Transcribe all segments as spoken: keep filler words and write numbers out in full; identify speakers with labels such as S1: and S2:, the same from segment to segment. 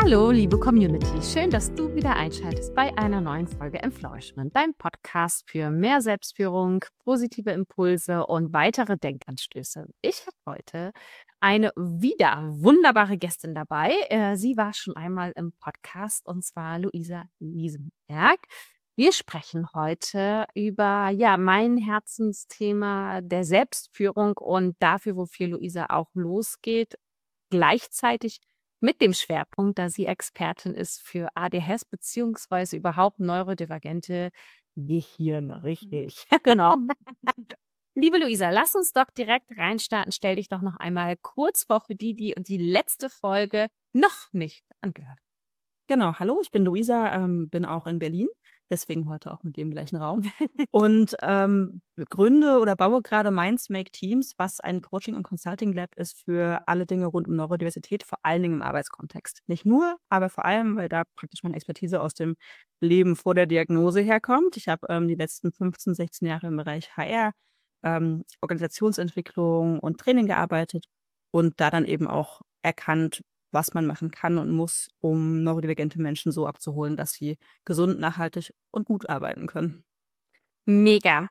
S1: Hallo, liebe Community. Schön, dass du wieder einschaltest bei einer neuen Folge Enflourishment, deinem Podcast für mehr Selbstführung, positive Impulse und weitere Denkanstöße. Ich habe heute eine wieder wunderbare Gästin dabei. Äh, Sie war schon einmal im Podcast, und zwar Luisa Liesenberg. Wir sprechen heute über ja mein Herzensthema der Selbstführung und dafür, wofür Luisa auch losgeht, gleichzeitig mit dem Schwerpunkt, da sie Expertin ist für A D H S beziehungsweise überhaupt neurodivergente Gehirne. Richtig. Genau. Liebe Luisa, lass uns doch direkt reinstarten. Stell dich doch noch einmal kurz vor für die, die die letzte Folge noch nicht angehört.
S2: Genau, hallo, ich bin Luisa, ähm, bin auch in Berlin, deswegen heute auch mit dem gleichen Raum. Und ähm, gründe oder baue gerade Minds Make Teams, was ein Coaching- und Consulting-Lab ist für alle Dinge rund um Neurodiversität, vor allen Dingen im Arbeitskontext. Nicht nur, aber vor allem, weil da praktisch meine Expertise aus dem Leben vor der Diagnose herkommt. Ich habe ähm, die letzten fünfzehn, sechzehn Jahre im Bereich H R, ähm, Organisationsentwicklung und Training gearbeitet und da dann eben auch erkannt, was man machen kann und muss, um neurodivergente Menschen so abzuholen, dass sie gesund, nachhaltig und gut arbeiten können.
S1: Mega.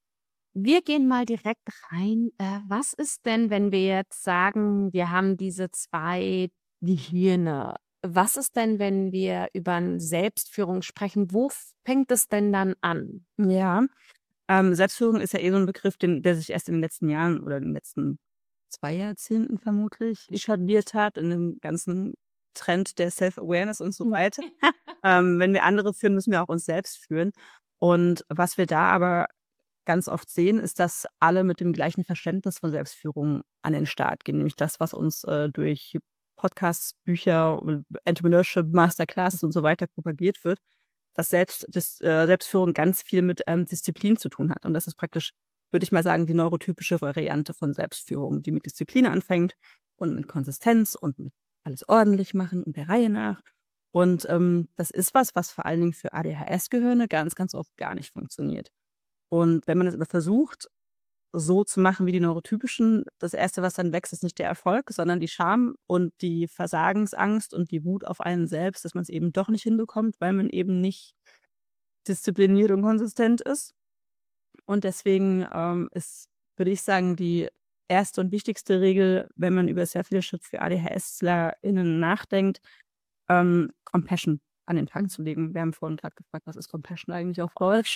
S1: Wir gehen mal direkt rein. Äh, was ist denn, wenn wir jetzt sagen, wir haben diese zwei Gehirne? Was ist denn, wenn wir über Selbstführung sprechen? Wo fängt es denn dann an?
S2: Ja, ähm, Selbstführung ist ja eh so ein Begriff, den, der sich erst in den letzten Jahren oder in den letzten zwei Jahrzehnten vermutlich etabliert hat, in dem ganzen Trend der Self-Awareness und so weiter. ähm, wenn wir andere führen, müssen wir auch uns selbst führen. Und was wir da aber ganz oft sehen, ist, dass alle mit dem gleichen Verständnis von Selbstführung an den Start gehen, nämlich das, was uns äh, durch Podcasts, Bücher, Entrepreneurship, Masterclasses und so weiter propagiert wird, dass Selbst, das, äh, Selbstführung ganz viel mit ähm, Disziplin zu tun hat. Und das ist praktisch, würde ich mal sagen, die neurotypische Variante von Selbstführung, die mit Disziplin anfängt und mit Konsistenz und mit alles ordentlich machen und der Reihe nach. Und ähm, das ist was, was vor allen Dingen für A D H S-Gehirne ganz, ganz oft gar nicht funktioniert. Und wenn man es aber versucht, so zu machen wie die Neurotypischen, das Erste, was dann wächst, ist nicht der Erfolg, sondern die Scham und die Versagensangst und die Wut auf einen selbst, dass man es eben doch nicht hinbekommt, weil man eben nicht diszipliniert und konsistent ist. Und deswegen ähm, ist, würde ich sagen, die erste und wichtigste Regel, wenn man über Self-Leadership für ADHSlerInnen nachdenkt, ähm, Compassion an den Tag zu legen. Wir haben vorhin gerade gefragt, was ist Compassion eigentlich auf Deutsch?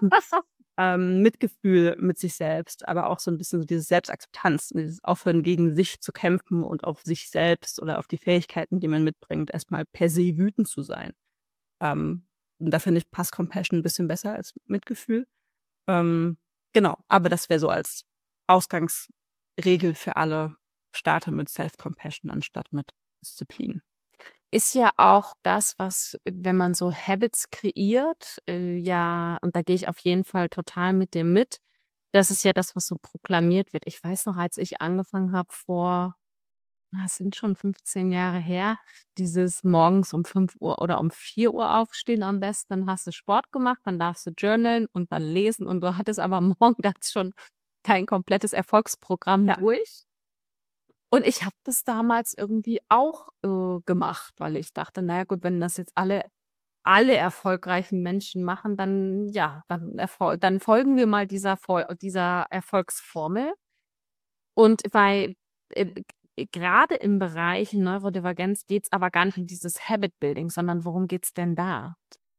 S2: ähm, Mitgefühl mit sich selbst, aber auch so ein bisschen so diese Selbstakzeptanz, dieses Aufhören, gegen sich zu kämpfen und auf sich selbst oder auf die Fähigkeiten, die man mitbringt, erstmal per se wütend zu sein. Ähm, und da finde ich, passt Compassion ein bisschen besser als Mitgefühl. Ähm, genau, aber das wäre so als Ausgangsregel für alle, starte mit Self-Compassion anstatt mit Disziplin.
S1: Ist ja auch das, was, wenn man so Habits kreiert, äh, ja, und da gehe ich auf jeden Fall total mit dir mit. Das ist ja das, was so proklamiert wird. Ich weiß noch, als ich angefangen habe vor, das sind schon fünfzehn Jahre her, dieses morgens um fünf Uhr oder um vier Uhr aufstehen am besten, dann hast du Sport gemacht, dann darfst du journalen und dann lesen und du hattest aber morgens schon dein komplettes Erfolgsprogramm
S2: Ja.
S1: durch. Und ich habe das damals irgendwie auch äh, gemacht, weil ich dachte, naja gut, wenn das jetzt alle, alle erfolgreichen Menschen machen, dann ja, dann, erfol dann folgen wir mal dieser, Fol dieser Erfolgsformel. Und bei äh, gerade im Bereich Neurodivergenz geht es aber gar nicht um dieses Habit-Building, sondern worum geht es denn da?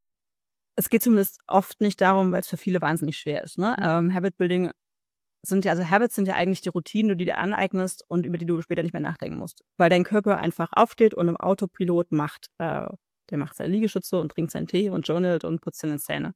S2: Es geht zumindest oft nicht darum, weil es für viele wahnsinnig schwer ist. Ne? Ähm, Habit-Building sind ja, also Habits sind ja eigentlich die Routinen, die du dir aneignest und über die du später nicht mehr nachdenken musst. Weil dein Körper einfach aufsteht und im Autopilot macht, äh, der macht seine Liegestütze und trinkt seinen Tee und journalt und putzt seine Zähne.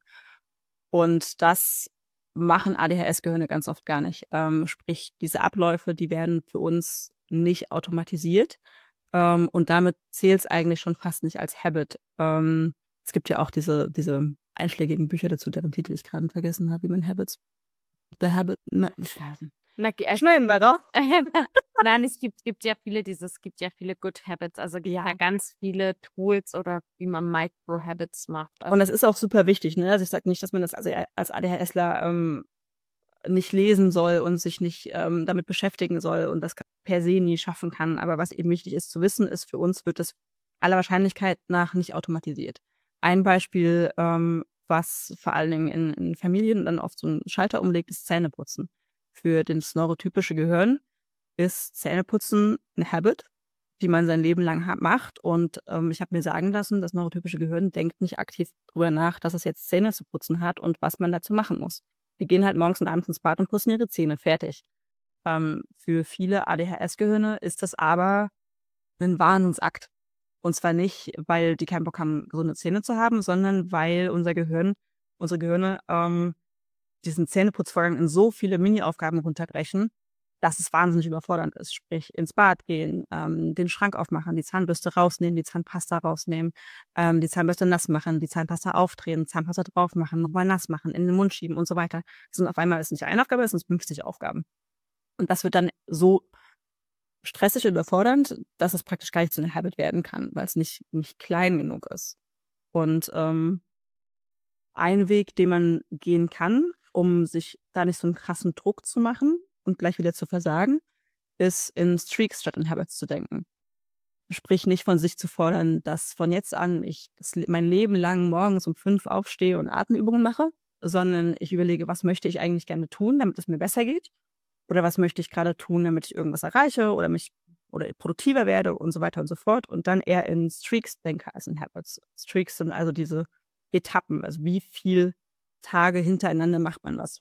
S2: Und das machen A D H S-Gehirne ganz oft gar nicht. Ähm, sprich, diese Abläufe, die werden für uns nicht automatisiert. Ähm, und damit zählt es eigentlich schon fast nicht als Habit. Ähm, es gibt ja auch diese, diese einschlägigen Bücher dazu, deren Titel ich gerade vergessen habe, wie man Habits The Habit. Na,
S1: Na, ge- äh,
S2: schneiden wir doch.
S1: Nein, es gibt, gibt ja viele dieses, es gibt ja viele Good Habits, also gibt ja ganz viele Tools oder wie man Micro-Habits macht. Also,
S2: Und das ist auch super wichtig. Ne? Also ich sage nicht, dass man das also als ADHSler ähm, nicht lesen soll und sich nicht ähm, damit beschäftigen soll und das per se nie schaffen kann. Aber was eben wichtig ist zu wissen, ist, für uns wird das aller Wahrscheinlichkeit nach nicht automatisiert. Ein Beispiel, ähm, was vor allen Dingen in, in Familien dann oft so einen Schalter umlegt, ist Zähneputzen. Für das neurotypische Gehirn ist Zähneputzen ein Habit, die man sein Leben lang ha- macht. Und ähm, ich habe mir sagen lassen, das neurotypische Gehirn denkt nicht aktiv drüber nach, dass es jetzt Zähne zu putzen hat und was man dazu machen muss. Die gehen halt morgens und abends ins Bad und putzen ihre Zähne, fertig. Ähm, für viele A D H S-Gehirne ist das aber ein Wahnsinnsakt. Und zwar nicht, weil die keinen Bock haben, gesunde Zähne zu haben, sondern weil unser Gehirn, unsere Gehirne ähm, diesen Zähneputzvorgang in so viele Mini-Aufgaben runterbrechen, dass es wahnsinnig überfordernd ist. Sprich, ins Bad gehen, ähm, den Schrank aufmachen, die Zahnbürste rausnehmen, die Zahnpasta rausnehmen, ähm, die Zahnbürste nass machen, die Zahnpasta aufdrehen, Zahnpasta drauf machen, nochmal nass machen, in den Mund schieben und so weiter. Das sind auf einmal ist nicht eine Aufgabe, es sind fünfzig Aufgaben. Und das wird dann so stressig und überfordernd, dass es praktisch gar nicht zu einer Habit werden kann, weil es nicht, nicht klein genug ist. Und ähm, ein Weg, den man gehen kann, um sich da nicht so einen krassen Druck zu machen und gleich wieder zu versagen, ist in Streaks statt in Habits zu denken. Sprich, nicht von sich zu fordern, dass von jetzt an ich das, mein Leben lang morgens um fünf aufstehe und Atemübungen mache, sondern ich überlege, was möchte ich eigentlich gerne tun, damit es mir besser geht? Oder was möchte ich gerade tun, damit ich irgendwas erreiche oder mich oder produktiver werde und so weiter und so fort. Und dann eher in Streaks denke als in Habits. Streaks sind also diese Etappen, also wie viele Tage hintereinander macht man was.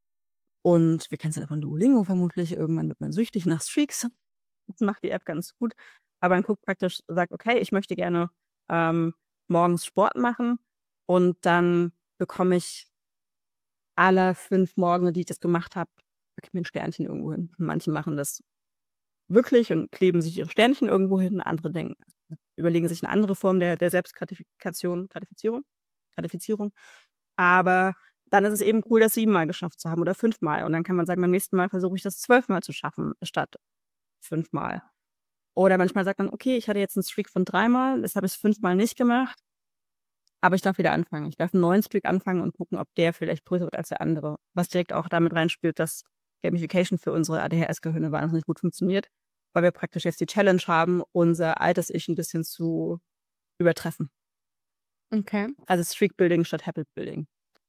S2: Und wir kennen es ja von Duolingo vermutlich, irgendwann wird man süchtig nach Streaks. Das macht die App ganz gut. Aber man guckt praktisch, sagt, okay, ich möchte gerne ähm, morgens Sport machen und dann bekomme ich alle fünf Morgen, die ich das gemacht habe, kriege ich mir ein Sternchen irgendwo hin. Manche machen das wirklich und kleben sich ihre Sternchen irgendwo hin. Andere denken, überlegen sich eine andere Form der, der Selbstgratifikation, Gratifizierung, Gratifizierung. Aber dann ist es eben cool, das siebenmal geschafft zu haben oder fünfmal. Und dann kann man sagen, beim nächsten Mal versuche ich das zwölfmal zu schaffen, statt fünfmal. Oder manchmal sagt man, okay, ich hatte jetzt einen Streak von dreimal, das habe ich fünfmal nicht gemacht, aber ich darf wieder anfangen. Ich darf einen neuen Streak anfangen und gucken, ob der vielleicht größer wird als der andere. Was direkt auch damit reinspielt, dass Gamification für unsere A D H S-Gehirne wahnsinnig gut funktioniert, weil wir praktisch jetzt die Challenge haben, unser altes Ich ein bisschen zu übertreffen.
S1: Okay.
S2: Also Streak-Building statt Habit-Building.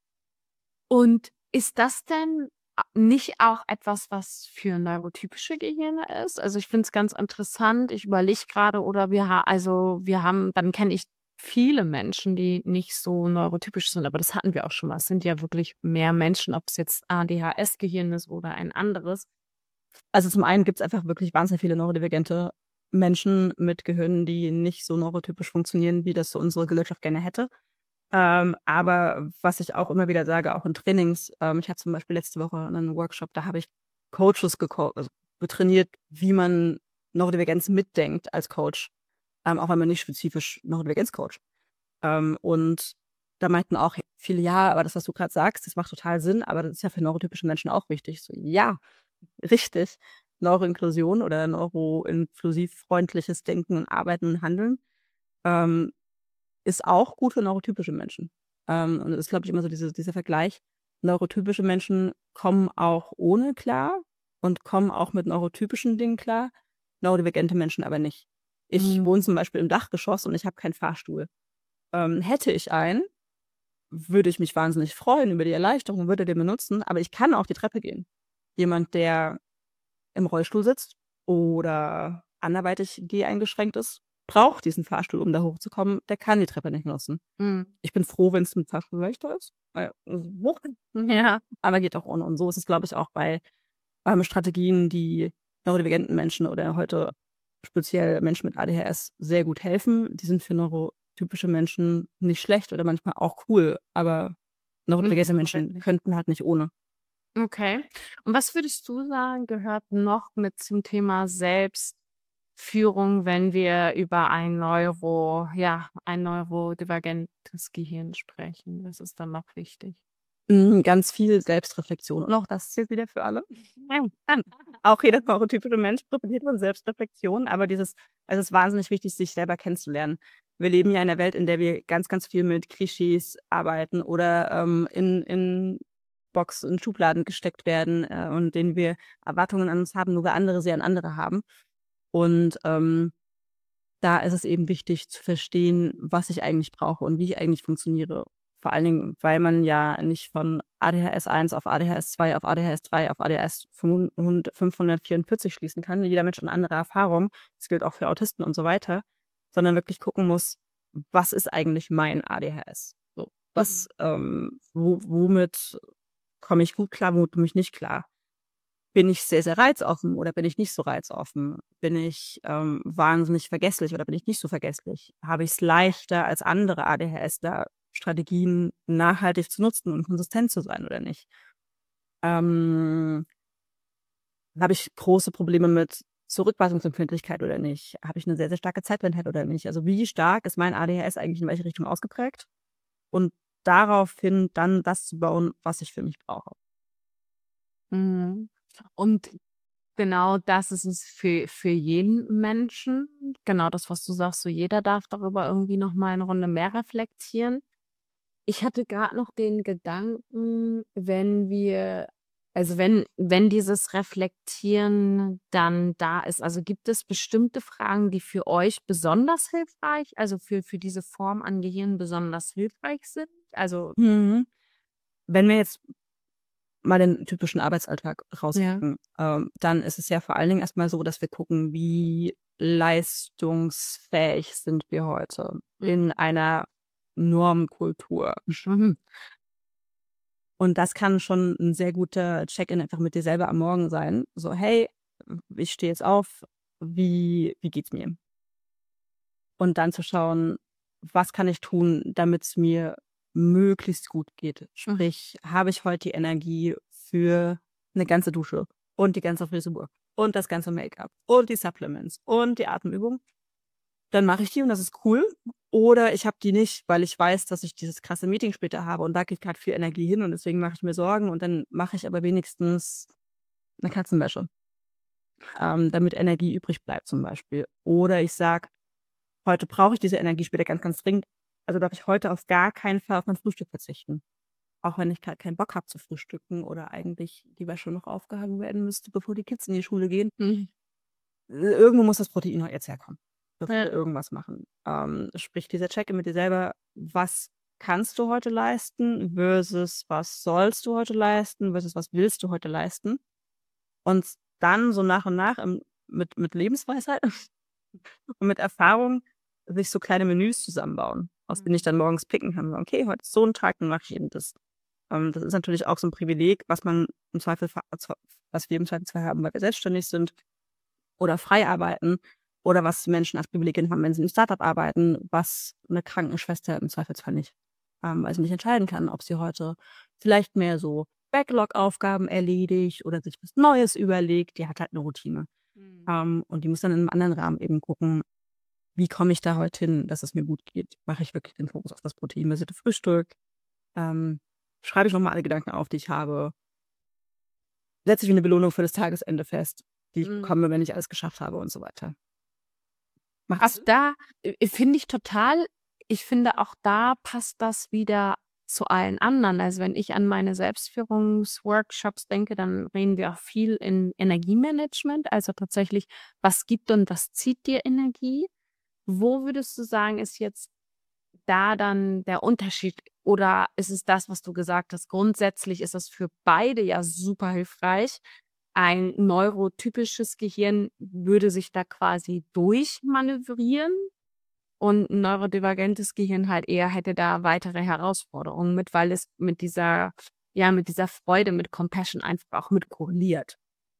S1: Und ist das denn nicht auch etwas, was für neurotypische Gehirne ist? Also ich finde es ganz interessant. Ich überlege gerade, oder wir haben, also wir haben, dann kenne ich viele Menschen, die nicht so neurotypisch sind, aber das hatten wir auch schon mal. Es sind ja wirklich mehr Menschen, ob es jetzt A D H S-Gehirn ist oder ein anderes.
S2: Also zum einen gibt es einfach wirklich wahnsinnig viele neurodivergente Menschen mit Gehirnen, die nicht so neurotypisch funktionieren, wie das so unsere Gesellschaft gerne hätte. Ähm, aber was ich auch immer wieder sage, auch in Trainings, ähm, ich hatte zum Beispiel letzte Woche einen Workshop, da habe ich Coaches geko- also trainiert, wie man Neurodivergenz mitdenkt als Coach, ähm, auch wenn man nicht spezifisch Neurodivergenz coacht. Ähm, und da meinten auch viele, ja, aber das, was du gerade sagst, das macht total Sinn, aber das ist ja für neurotypische Menschen auch wichtig. So, ja, richtig. Neuroinklusion oder neuroinklusiv freundliches Denken und Arbeiten und Handeln ähm, ist auch gut für neurotypische Menschen. Ähm, und das ist, glaube ich, immer so diese, dieser Vergleich. Neurotypische Menschen kommen auch ohne klar und kommen auch mit neurotypischen Dingen klar, neurodivergente Menschen aber nicht. Ich
S1: Mhm.
S2: wohne zum Beispiel im Dachgeschoss und ich habe keinen Fahrstuhl. Ähm, hätte ich einen, würde ich mich wahnsinnig freuen über die Erleichterung, würde den benutzen, aber ich kann auch die Treppe gehen. Jemand, der im Rollstuhl sitzt oder anderweitig geheingeschränkt ist, braucht diesen Fahrstuhl, um da hochzukommen, der kann die Treppe nicht nutzen.
S1: Mhm.
S2: Ich bin froh, wenn es mit Fahrstuhl leichter ist. Weil, äh,
S1: Ja.
S2: aber geht auch ohne. Und so ist es, glaube ich, auch bei ähm, Strategien, die neurodivergenten Menschen oder heute speziell Menschen mit A D H S sehr gut helfen. Die sind für neurotypische Menschen nicht schlecht oder manchmal auch cool, aber neurodivergente Menschen könnten halt nicht ohne.
S1: Okay. Und was würdest du sagen, gehört noch mit zum Thema Selbstführung, wenn wir über ein Neuro, ja, ein neurodivergentes Gehirn sprechen? Was ist dann noch wichtig?
S2: Mm, Ganz viel Selbstreflexion. Und auch das zählt wieder für alle. Auch jeder neurotypische Mensch profitiert von Selbstreflexion, aber dieses, also es ist wahnsinnig wichtig, sich selber kennenzulernen. Wir leben ja in einer Welt, in der wir ganz, ganz viel mit Klischees arbeiten oder ähm, in, in Boxen, in Schubladen gesteckt werden äh, und denen wir Erwartungen an uns haben, nur wir andere sie an andere haben. Und ähm, da ist es eben wichtig zu verstehen, was ich eigentlich brauche und wie ich eigentlich funktioniere. Vor allen Dingen, weil man ja nicht von A D H S eins auf A D H S zwei auf A D H S drei auf A D H S fünfhundertvierundvierzig schließen kann. Jeder Mensch hat eine andere Erfahrung. Das gilt auch für Autisten und so weiter. Sondern wirklich gucken muss, was ist eigentlich mein A D H S? So, was, ähm, wo, womit komme ich gut klar, womit komme ich nicht klar? Bin ich sehr, sehr reizoffen oder bin ich nicht so reizoffen? Bin ich ähm, wahnsinnig vergesslich oder bin ich nicht so vergesslich? Habe ich es leichter als andere ADHSler, Strategien nachhaltig zu nutzen und konsistent zu sein oder nicht? Ähm, habe ich große Probleme mit Zurückweisungsempfindlichkeit oder nicht? Habe ich eine sehr, sehr starke Zeitblindheit oder nicht? Also wie stark ist mein A D H S eigentlich in welche Richtung ausgeprägt? Und daraufhin dann das zu bauen, was ich für mich brauche.
S1: Mhm. Und genau das ist es für, für jeden Menschen. Genau das, was du sagst, so jeder darf darüber irgendwie noch mal eine Runde mehr reflektieren. Ich hatte gerade noch den Gedanken, wenn wir, also wenn, wenn dieses Reflektieren dann da ist, also gibt es bestimmte Fragen, die für euch besonders hilfreich, also für, für diese Form an Gehirn besonders hilfreich sind? Also,
S2: Mhm. Wenn wir jetzt mal den typischen Arbeitsalltag
S1: ja.
S2: rauspicken, ähm, dann ist es ja vor allen Dingen erstmal so, dass wir gucken, wie leistungsfähig sind wir heute in einer Normkultur.
S1: Mhm.
S2: Und das kann schon ein sehr guter Check-in einfach mit dir selber am Morgen sein. So, hey, ich stehe jetzt auf, wie, wie geht's mir? Und dann zu schauen, was kann ich tun, damit es mir möglichst gut geht. Sprich, habe ich heute die Energie für eine ganze Dusche und die ganze Frisur und das ganze Make-up und die Supplements und die Atemübung, dann mache ich die und das ist cool. Oder ich habe die nicht, weil ich weiß, dass ich dieses krasse Meeting später habe und da geht gerade viel Energie hin und deswegen mache ich mir Sorgen und dann mache ich aber wenigstens eine Katzenwäsche, ähm, damit Energie übrig bleibt zum Beispiel. Oder ich sage, heute brauche ich diese Energie später ganz, ganz dringend. Also darf ich heute auf gar keinen Fall auf mein Frühstück verzichten. Auch wenn ich gerade keinen Bock habe zu frühstücken oder eigentlich die Wäsche noch aufgehangen werden müsste, bevor die Kids in die Schule gehen.
S1: Mhm.
S2: Irgendwo muss das Protein noch jetzt herkommen, bevor
S1: Ja.
S2: wir irgendwas machen. Ähm, sprich, dieser Check-in mit dir selber, was kannst du heute leisten versus was sollst du heute leisten versus was willst du heute leisten? Und dann so nach und nach im, mit, mit Lebensweisheit und mit Erfahrung sich so kleine Menüs zusammenbauen, aus denen ich dann morgens picken kann. Okay, heute ist so ein Tag, dann mache ich eben das. Ähm, das ist natürlich auch so ein Privileg, was man im Zweifel, was wir im Zweifelsfall haben, weil wir selbstständig sind oder frei arbeiten oder was Menschen als Privileg haben, wenn sie im Startup arbeiten, was eine Krankenschwester im Zweifelsfall nicht. Ähm, weil sie nicht entscheiden kann, ob sie heute vielleicht mehr so Backlog-Aufgaben erledigt oder sich was Neues überlegt. Die hat halt eine Routine.
S1: Mhm.
S2: Ähm, und die muss dann in einem anderen Rahmen eben gucken, wie komme ich da heute hin, dass es mir gut geht? Mache ich wirklich den Fokus auf das proteinbasierte Frühstück? Ähm, schreibe ich nochmal alle Gedanken auf, die ich habe? Setze ich mir eine Belohnung für das Tagesende fest, die ich
S1: Mhm.
S2: bekomme, wenn ich alles geschafft habe und so weiter. Macht
S1: Auch
S2: Sinn?
S1: da äh, finde ich total, ich finde auch da passt das wieder zu allen anderen. Also wenn ich an meine Selbstführungsworkshops denke, dann reden wir auch viel in Energiemanagement, also tatsächlich, was gibt und was zieht dir Energie? Wo würdest du sagen, ist jetzt da dann der Unterschied? Oder ist es das, was du gesagt hast? Grundsätzlich ist es für beide ja super hilfreich. Ein neurotypisches Gehirn würde sich da quasi durchmanövrieren und ein neurodivergentes Gehirn halt eher hätte da weitere Herausforderungen mit, weil es mit dieser, ja, mit dieser Freude, mit Compassion einfach auch mit korreliert.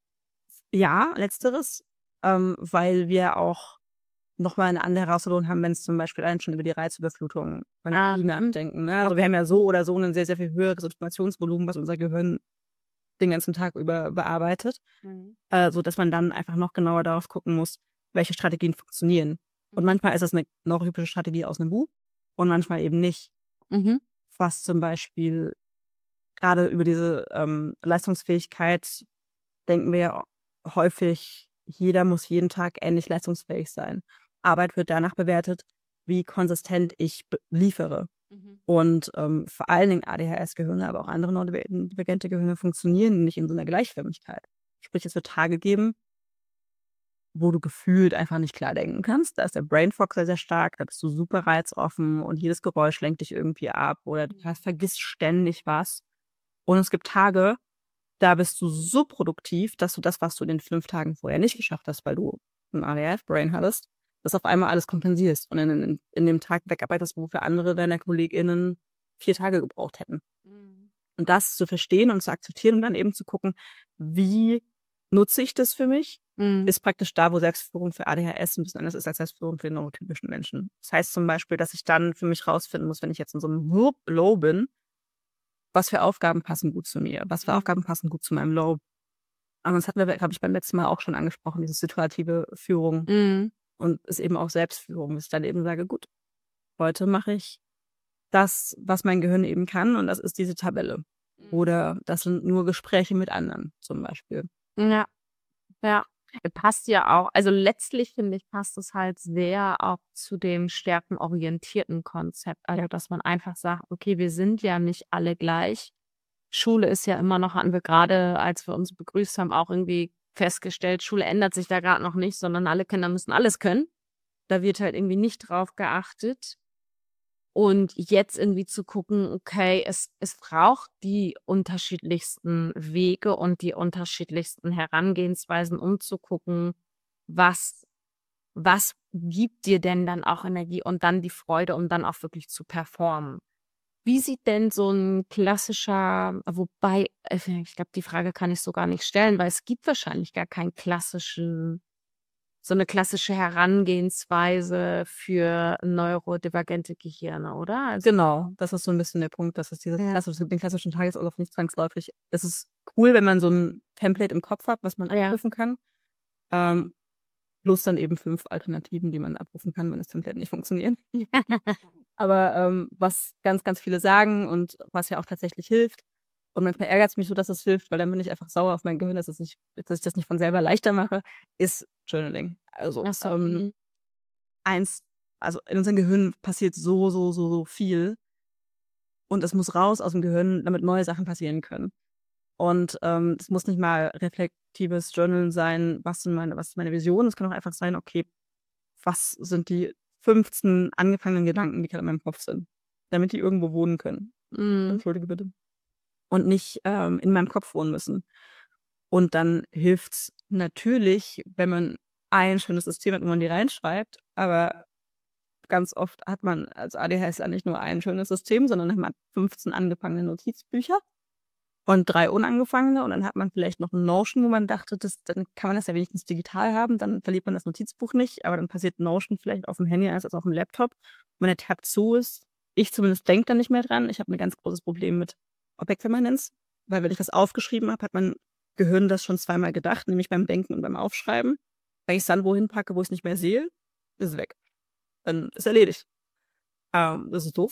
S2: Ja, letzteres, ähm, weil wir auch nochmal eine andere Herausforderung haben, wenn es zum Beispiel allein schon über die Reizüberflutung von
S1: Ah,
S2: Energie nachdenken. Ne? Also wir haben ja so oder so ein sehr, sehr viel höheres Informationsvolumen, was unser Gehirn den ganzen Tag über bearbeitet,
S1: Mhm.
S2: äh, so dass man dann einfach noch genauer darauf gucken muss, welche Strategien funktionieren. Und manchmal ist das eine neurotypische Strategie aus einem Buch und manchmal eben nicht.
S1: Mhm.
S2: Was zum Beispiel gerade über diese ähm, Leistungsfähigkeit denken wir ja häufig, jeder muss jeden Tag ähnlich leistungsfähig sein. Arbeit wird danach bewertet, wie konsistent ich be- liefere.
S1: Mhm.
S2: Und ähm, vor allen Dingen A D H S-Gehirne, aber auch andere neurodivergente Gehirne funktionieren nicht in so einer Gleichförmigkeit. Sprich, es wird Tage geben, wo du gefühlt einfach nicht klar denken kannst. Da ist der Brain Fog sehr, sehr stark, da bist du super reizoffen und jedes Geräusch lenkt dich irgendwie ab oder du hast, vergisst ständig was. Und es gibt Tage, da bist du so produktiv, dass du das, was du in den fünf Tagen vorher nicht geschafft hast, weil du ein A D H S-Brain hattest, das auf einmal alles kompensierst und in, in, in dem Tag wegarbeitest, wofür andere deiner KollegInnen vier Tage gebraucht hätten.
S1: Mhm.
S2: Und das zu verstehen und zu akzeptieren und dann eben zu gucken, wie nutze ich das für mich,
S1: Mhm.
S2: ist praktisch da, wo Selbstführung für A D H S ein bisschen anders ist als Selbstführung für neurotypischen Menschen. Das heißt zum Beispiel, dass ich dann für mich rausfinden muss, wenn ich jetzt in so einem Low bin, was für Aufgaben passen gut zu mir, was für
S1: Mhm.
S2: Aufgaben passen gut zu meinem Low. Aber das hatten wir, glaube ich, beim letzten Mal auch schon angesprochen, diese situative Führung
S1: Mhm.
S2: und ist eben auch Selbstführung, dass ich dann eben sage, gut, heute mache ich das, was mein Gehirn eben kann und das ist diese Tabelle. Oder das sind nur Gespräche mit anderen zum Beispiel.
S1: Ja, ja. Passt ja auch, also letztlich finde ich, passt es halt sehr auch zu dem stärkenorientierten Konzept. Also, dass man einfach sagt, okay, wir sind ja nicht alle gleich. Schule ist ja immer noch, hatten wir gerade, als wir uns begrüßt haben, auch irgendwie festgestellt, Schule ändert sich da gerade noch nicht, sondern alle Kinder müssen alles können. Da wird halt irgendwie nicht drauf geachtet. Und jetzt irgendwie zu gucken, okay, es, es braucht die unterschiedlichsten Wege und die unterschiedlichsten Herangehensweisen, um zu gucken, was, was gibt dir denn dann auch Energie und dann die Freude, um dann auch wirklich zu performen. Wie sieht denn so ein klassischer, wobei, äh, ich glaube, die Frage kann ich so gar nicht stellen, weil es gibt wahrscheinlich gar keinen klassischen, so eine klassische Herangehensweise für neurodivergente Gehirne, oder? Also,
S2: Genau, das ist so ein bisschen der Punkt, dass es dieses
S1: ja,
S2: klassische, den klassischen Tagesablauf nicht zwangsläufig. Es ist cool, wenn man so ein Template im Kopf hat, was man
S1: ja.
S2: abrufen kann. Ähm, plus dann eben fünf Alternativen, die man abrufen kann, wenn das Template nicht funktioniert. Aber ähm, was ganz, ganz viele sagen und was ja auch tatsächlich hilft, und manchmal ärgert es mich so, dass es hilft, weil dann bin ich einfach sauer auf mein Gehirn, dass, es nicht, dass ich das nicht von selber leichter mache, ist Journaling. Also
S1: Ach so,
S2: ähm,
S1: mhm.
S2: eins, also in unserem Gehirn passiert so, so, so, so viel und es muss raus aus dem Gehirn, damit neue Sachen passieren können. Und ähm, es muss nicht mal reflektives Journalen sein, was sind meine, was ist meine Vision. Es kann auch einfach sein, okay, was sind die fünfzehn angefangenen Gedanken, die gerade in meinem Kopf sind, damit die irgendwo wohnen können.
S1: Mhm.
S2: Entschuldige bitte. Und nicht ähm, in meinem Kopf wohnen müssen. Und dann hilft es natürlich, wenn man ein schönes System hat, wo man die reinschreibt, aber ganz oft hat man als A D H S ja nicht nur ein schönes System, sondern man hat fünfzehn angefangene Notizbücher und drei unangefangene und dann hat man vielleicht noch ein Notion, wo man dachte, das, dann kann man das ja wenigstens digital haben, dann verliert man das Notizbuch nicht, aber dann passiert Notion vielleicht auf dem Handy als auf dem Laptop. Und wenn der Tab zu ist, ich zumindest denke da nicht mehr dran. Ich habe ein ganz großes Problem mit Objektpermanenz, weil wenn ich was aufgeschrieben habe, hat mein Gehirn das schon zweimal gedacht, nämlich beim Denken und beim Aufschreiben. Wenn ich es dann wohin packe, wo ich es nicht mehr sehe, ist es weg. Dann ist erledigt. Ähm, das ist doof.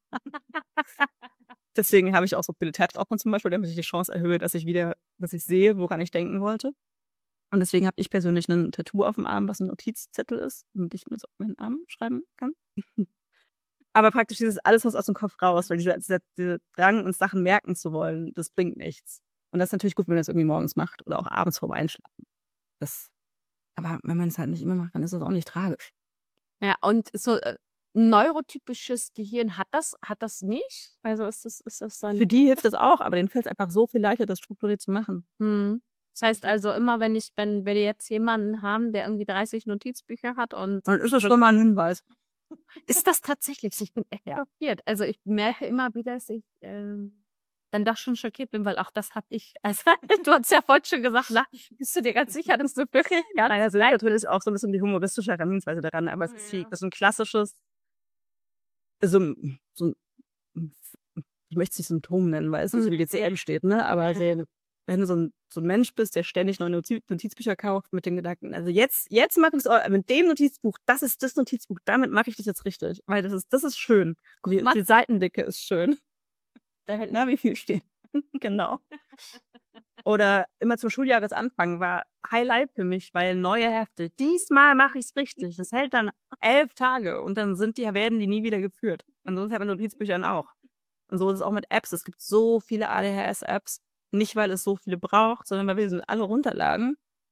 S2: Deswegen habe ich auch so viele Tabs offen zum Beispiel, damit ich die Chance erhöhe, dass ich wieder, dass ich sehe, woran ich denken wollte. Und deswegen habe ich persönlich ein Tattoo auf dem Arm, was ein Notizzettel ist, damit ich mir das auf meinen Arm schreiben kann. Aber praktisch dieses alles muss aus dem Kopf raus, weil dieser, dieser, dieser Drang, uns Sachen merken zu wollen, das bringt nichts. Und das ist natürlich gut, wenn man das irgendwie morgens macht oder auch abends vorm Einschlafen. Das, aber wenn man es halt nicht immer macht, dann ist das auch nicht tragisch.
S1: Ja, und so äh, neurotypisches Gehirn hat das, hat das nicht? Also ist das, ist das
S2: Für
S1: dann.
S2: die hilft es auch, aber denen fällt es einfach so viel leichter, das strukturiert zu machen.
S1: Hm. Das heißt also immer, wenn ich, wenn wir jetzt jemanden haben, der irgendwie dreißig Notizbücher hat und
S2: Dann ist das schon mal ein Hinweis.
S1: ist das tatsächlich, ich bin echt
S2: Ja.
S1: schockiert. Also ich merke immer wieder, dass ich ähm, dann doch schon schockiert bin, weil auch das habe ich, also du hast ja vorhin schon gesagt, na, bist du dir ganz sicher, dass du wirklich,
S2: Ja, nein, also nein, natürlich auch so ein bisschen die humoristische Herangehensweise daran, aber es ist,
S1: Ja.
S2: wie, das ist ein klassisches, so, ein- so ein, ich möchte es nicht Symptom nennen, weil es nicht so wie die C M steht, ne? Aber wenn, wenn du so ein, so ein Mensch bist, der ständig neue Notiz, Notizbücher kauft mit den Gedanken, also jetzt, jetzt mache ich es mit dem Notizbuch, das ist das Notizbuch, damit mache ich das jetzt richtig, weil das ist, das ist schön. Die,
S1: Mann.
S2: die Seitendicke ist schön. Da hält na, wie viel steht. Genau. Oder immer zum Schuljahresanfang war Highlight für mich, weil neue Hefte. Diesmal mache ich es richtig. Das hält dann elf Tage und dann sind die, werden die nie wieder geführt. Und so ist es ja mit Notizbüchern auch. Und so ist es auch mit Apps. Es gibt so viele A D H S-Apps. Nicht, weil es so viele braucht, sondern weil wir sie alle runterladen.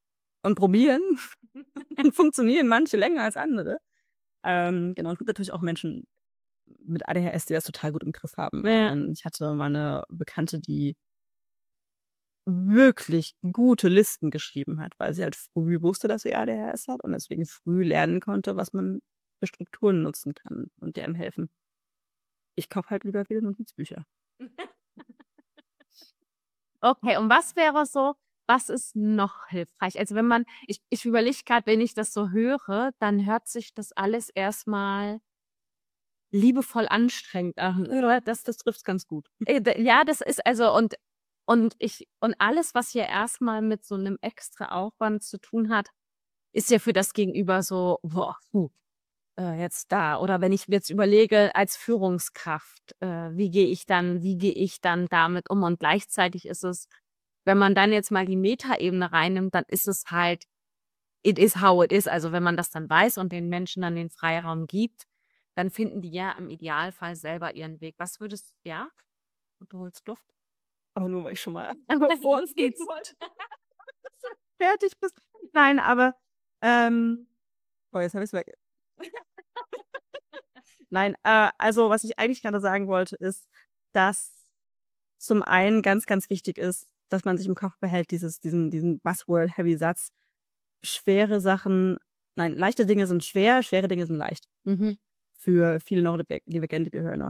S2: und probieren. Dann funktionieren manche länger als andere. Ähm, genau, es gibt natürlich auch Menschen mit A D H S, die das total gut im Griff haben.
S1: Ja.
S2: Und ich hatte mal eine Bekannte, die wirklich gute Listen geschrieben hat, weil sie halt früh wusste, dass sie A D H S hat und deswegen früh lernen konnte, was man für Strukturen nutzen kann und die einem helfen. Ich kaufe halt lieber viele Notizbücher.
S1: Okay, und was wäre so, was ist noch hilfreich? Also wenn man, ich, ich überlege gerade, wenn ich das so höre, dann hört sich das alles erstmal liebevoll anstrengend an.
S2: Ja, das, das trifft es ganz gut.
S1: Äh, d- Ja, das ist also und und ich und alles, was ja erstmal mit so einem extra Aufwand zu tun hat, ist ja für das Gegenüber so, boah, puh, äh, jetzt da. Oder wenn ich mir jetzt überlege, als Führungskraft, äh, wie gehe ich dann, wie gehe ich dann damit um? Und gleichzeitig ist es, wenn man dann jetzt mal die Metaebene reinnimmt, dann ist es halt, it is how it is. Also wenn man das dann weiß und den Menschen dann den Freiraum gibt, dann finden die ja im Idealfall selber ihren Weg. Was würdest du, ja? Und du holst Luft?
S2: Aber nur, weil ich schon mal
S1: Aber
S2: vor uns gehen
S1: geht's.
S2: wollte. Fertig bist. Nein, aber ähm, oh, jetzt habe ich es weg. Nein, äh, also was ich eigentlich gerade sagen wollte, ist, dass zum einen ganz, ganz wichtig ist, dass man sich im Kopf behält, dieses, diesen, diesen Buzzword-Heavy-Satz. Schwere Sachen, nein, leichte Dinge sind schwer, schwere Dinge sind leicht.
S1: Mhm.
S2: Für viele neurodivergente Gehirne.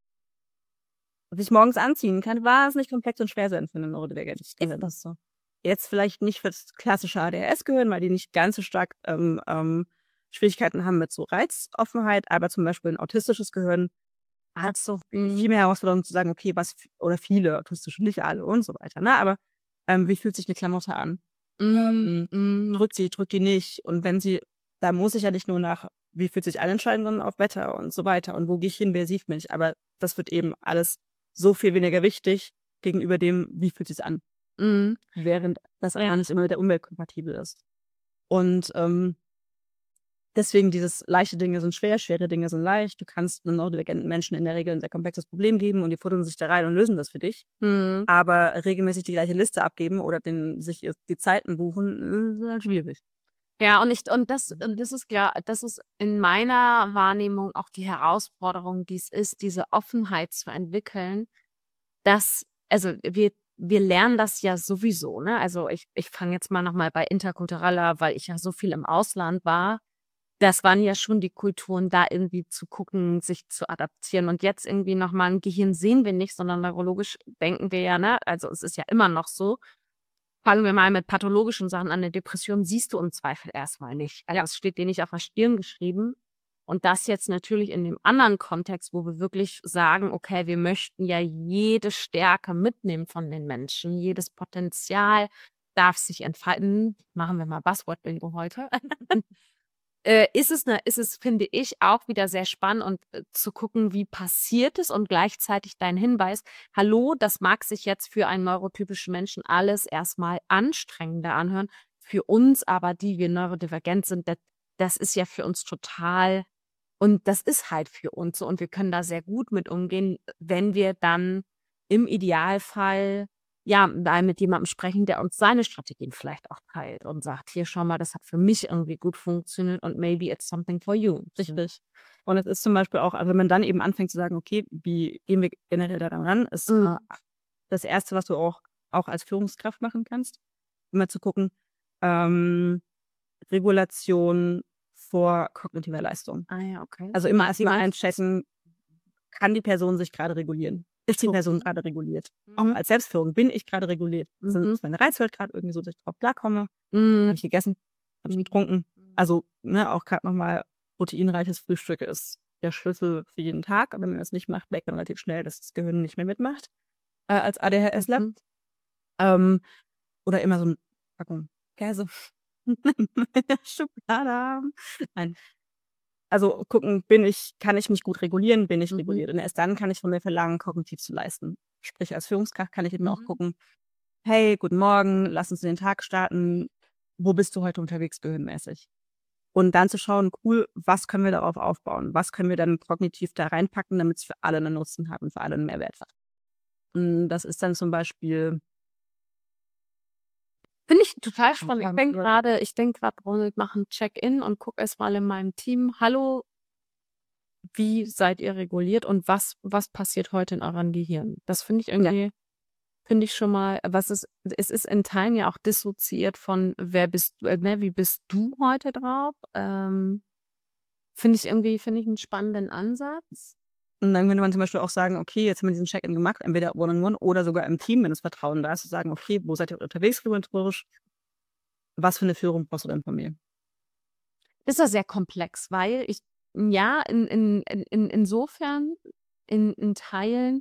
S2: Was ich morgens anziehen kann, war es nicht komplex und schwer sein für eine neurodivergente Gehirn. Das ist so. Jetzt vielleicht nicht für das klassische A D H S-Gehirn, weil die nicht ganz so stark ähm, ähm, Schwierigkeiten haben mit so Reizoffenheit, aber zum Beispiel ein autistisches Gehirn hat so viel mehr Herausforderungen zu sagen, okay, was, oder viele, autistische, nicht alle und so weiter, ne? Aber ähm, wie fühlt sich eine Klamotte an?
S1: Mm,
S2: Ähm, drückt sie, drückt die nicht? Und wenn sie, da muss ich ja nicht nur nach, wie fühlt sich an entscheiden, sondern auf Wetter und so weiter. Und wo gehe ich hin, wer sieht mich? Aber das wird eben alles so viel weniger wichtig gegenüber dem, wie fühlt sich an?
S1: mm.
S2: Während das
S1: Ja.
S2: alles immer mit der Umwelt kompatibel ist. Und ähm, deswegen dieses leichte Dinge sind schwer, schwere Dinge sind leicht. Du kannst einem neurodivergenten Menschen in der Regel ein sehr komplexes Problem geben und die fuddeln sich da rein und lösen das für dich.
S1: Mm.
S2: Aber regelmäßig die gleiche Liste abgeben oder den, sich die Zeiten buchen, ist halt schwierig.
S1: Ja, und ich, und das, und das ist ja, das ist in meiner Wahrnehmung auch die Herausforderung, die es ist, diese Offenheit zu entwickeln, dass, also wir, wir lernen das ja sowieso, ne? Also ich, ich fange jetzt mal nochmal bei interkultureller, weil ich ja so viel im Ausland war. Das waren ja schon die Kulturen, da irgendwie zu gucken, sich zu adaptieren. Und jetzt irgendwie nochmal ein Gehirn sehen wir nicht, sondern neurologisch denken wir ja, ne? Also es ist ja immer noch so. Fangen wir mal mit pathologischen Sachen an. Eine Depression siehst du im Zweifel erstmal nicht. Also es steht dir nicht auf der Stirn geschrieben. Und das jetzt natürlich in dem anderen Kontext, wo wir wirklich sagen, okay, wir möchten ja jede Stärke mitnehmen von den Menschen, jedes Potenzial darf sich entfalten. Machen wir mal Buzzword-Bingo heute. äh, ist es, ne, ist es, finde ich, auch wieder sehr spannend und äh, zu gucken, wie passiert es und gleichzeitig dein Hinweis, hallo, das mag sich jetzt für einen neurotypischen Menschen alles erstmal anstrengender anhören, für uns aber, die wir neurodivergent sind, das, das ist ja für uns total, und das ist halt für uns so und wir können da sehr gut mit umgehen, wenn wir dann im Idealfall ja, mal mit jemandem sprechen, der uns seine Strategien vielleicht auch teilt und sagt, hier, schau mal, das hat für mich irgendwie gut funktioniert und maybe it's something for you.
S2: Richtig. Und es ist zum Beispiel auch, also wenn man dann eben anfängt zu sagen, okay, wie gehen wir generell daran ran, ist
S1: Mhm.
S2: äh, das Erste, was du auch, auch als Führungskraft machen kannst, immer zu gucken, ähm, Regulation vor kognitiver Leistung.
S1: Ah ja, okay.
S2: Also immer erstmal einchecken, kann die Person sich gerade regulieren? Ist die
S1: So.
S2: Person gerade reguliert?
S1: Mhm.
S2: Auch als Selbstführung, bin ich gerade reguliert?
S1: Mhm.
S2: Ist meine Reizwelt gerade irgendwie so, dass ich drauf klarkomme?
S1: Mhm.
S2: Habe ich gegessen? Habe ich getrunken? Also ne, auch gerade nochmal proteinreiches Frühstück ist der Schlüssel für jeden Tag. Aber wenn man das nicht macht, merkt man relativ schnell, dass das Gehirn nicht mehr mitmacht äh, als ADHSler.
S1: Mhm.
S2: Ähm, oder immer so eine Packung Käse in der Schublade haben. Nein. Also gucken, bin ich, kann ich mich gut regulieren, bin ich
S1: Mhm.
S2: reguliert. Und erst dann kann ich von mir verlangen, kognitiv zu leisten. Sprich, als Führungskraft kann ich eben auch
S1: Mhm.
S2: gucken, hey, guten Morgen, lass uns den Tag starten. Wo bist du heute unterwegs gehirnmäßig? Und dann zu schauen, cool, was können wir darauf aufbauen? Was können wir dann kognitiv da reinpacken, damit es für alle einen Nutzen hat und für alle einen Mehrwert hat? Und das ist dann zum Beispiel
S1: Finde ich total spannend. Ich denke gerade, ich denke gerade, Ronald, mach ein Check-in und guck erst mal in meinem Team. Hallo, wie seid ihr reguliert und was, was passiert heute in euren Gehirn? Das finde ich irgendwie, finde ich schon mal, was ist, es ist in Teilen ja auch dissoziiert von, wer bist du, äh, ne, wie bist du heute drauf? Ähm, finde ich irgendwie, finde ich einen spannenden Ansatz.
S2: Und dann könnte man zum Beispiel auch sagen, okay, jetzt haben wir diesen Check-in gemacht, entweder one-on-one oder sogar im Team, wenn das Vertrauen da ist, zu sagen, okay, wo seid ihr unterwegs regulatorisch? Was für eine Führung brauchst du denn von mir?
S1: Das ist ja sehr komplex, weil ich, ja, in, in, in, in, insofern, in, in Teilen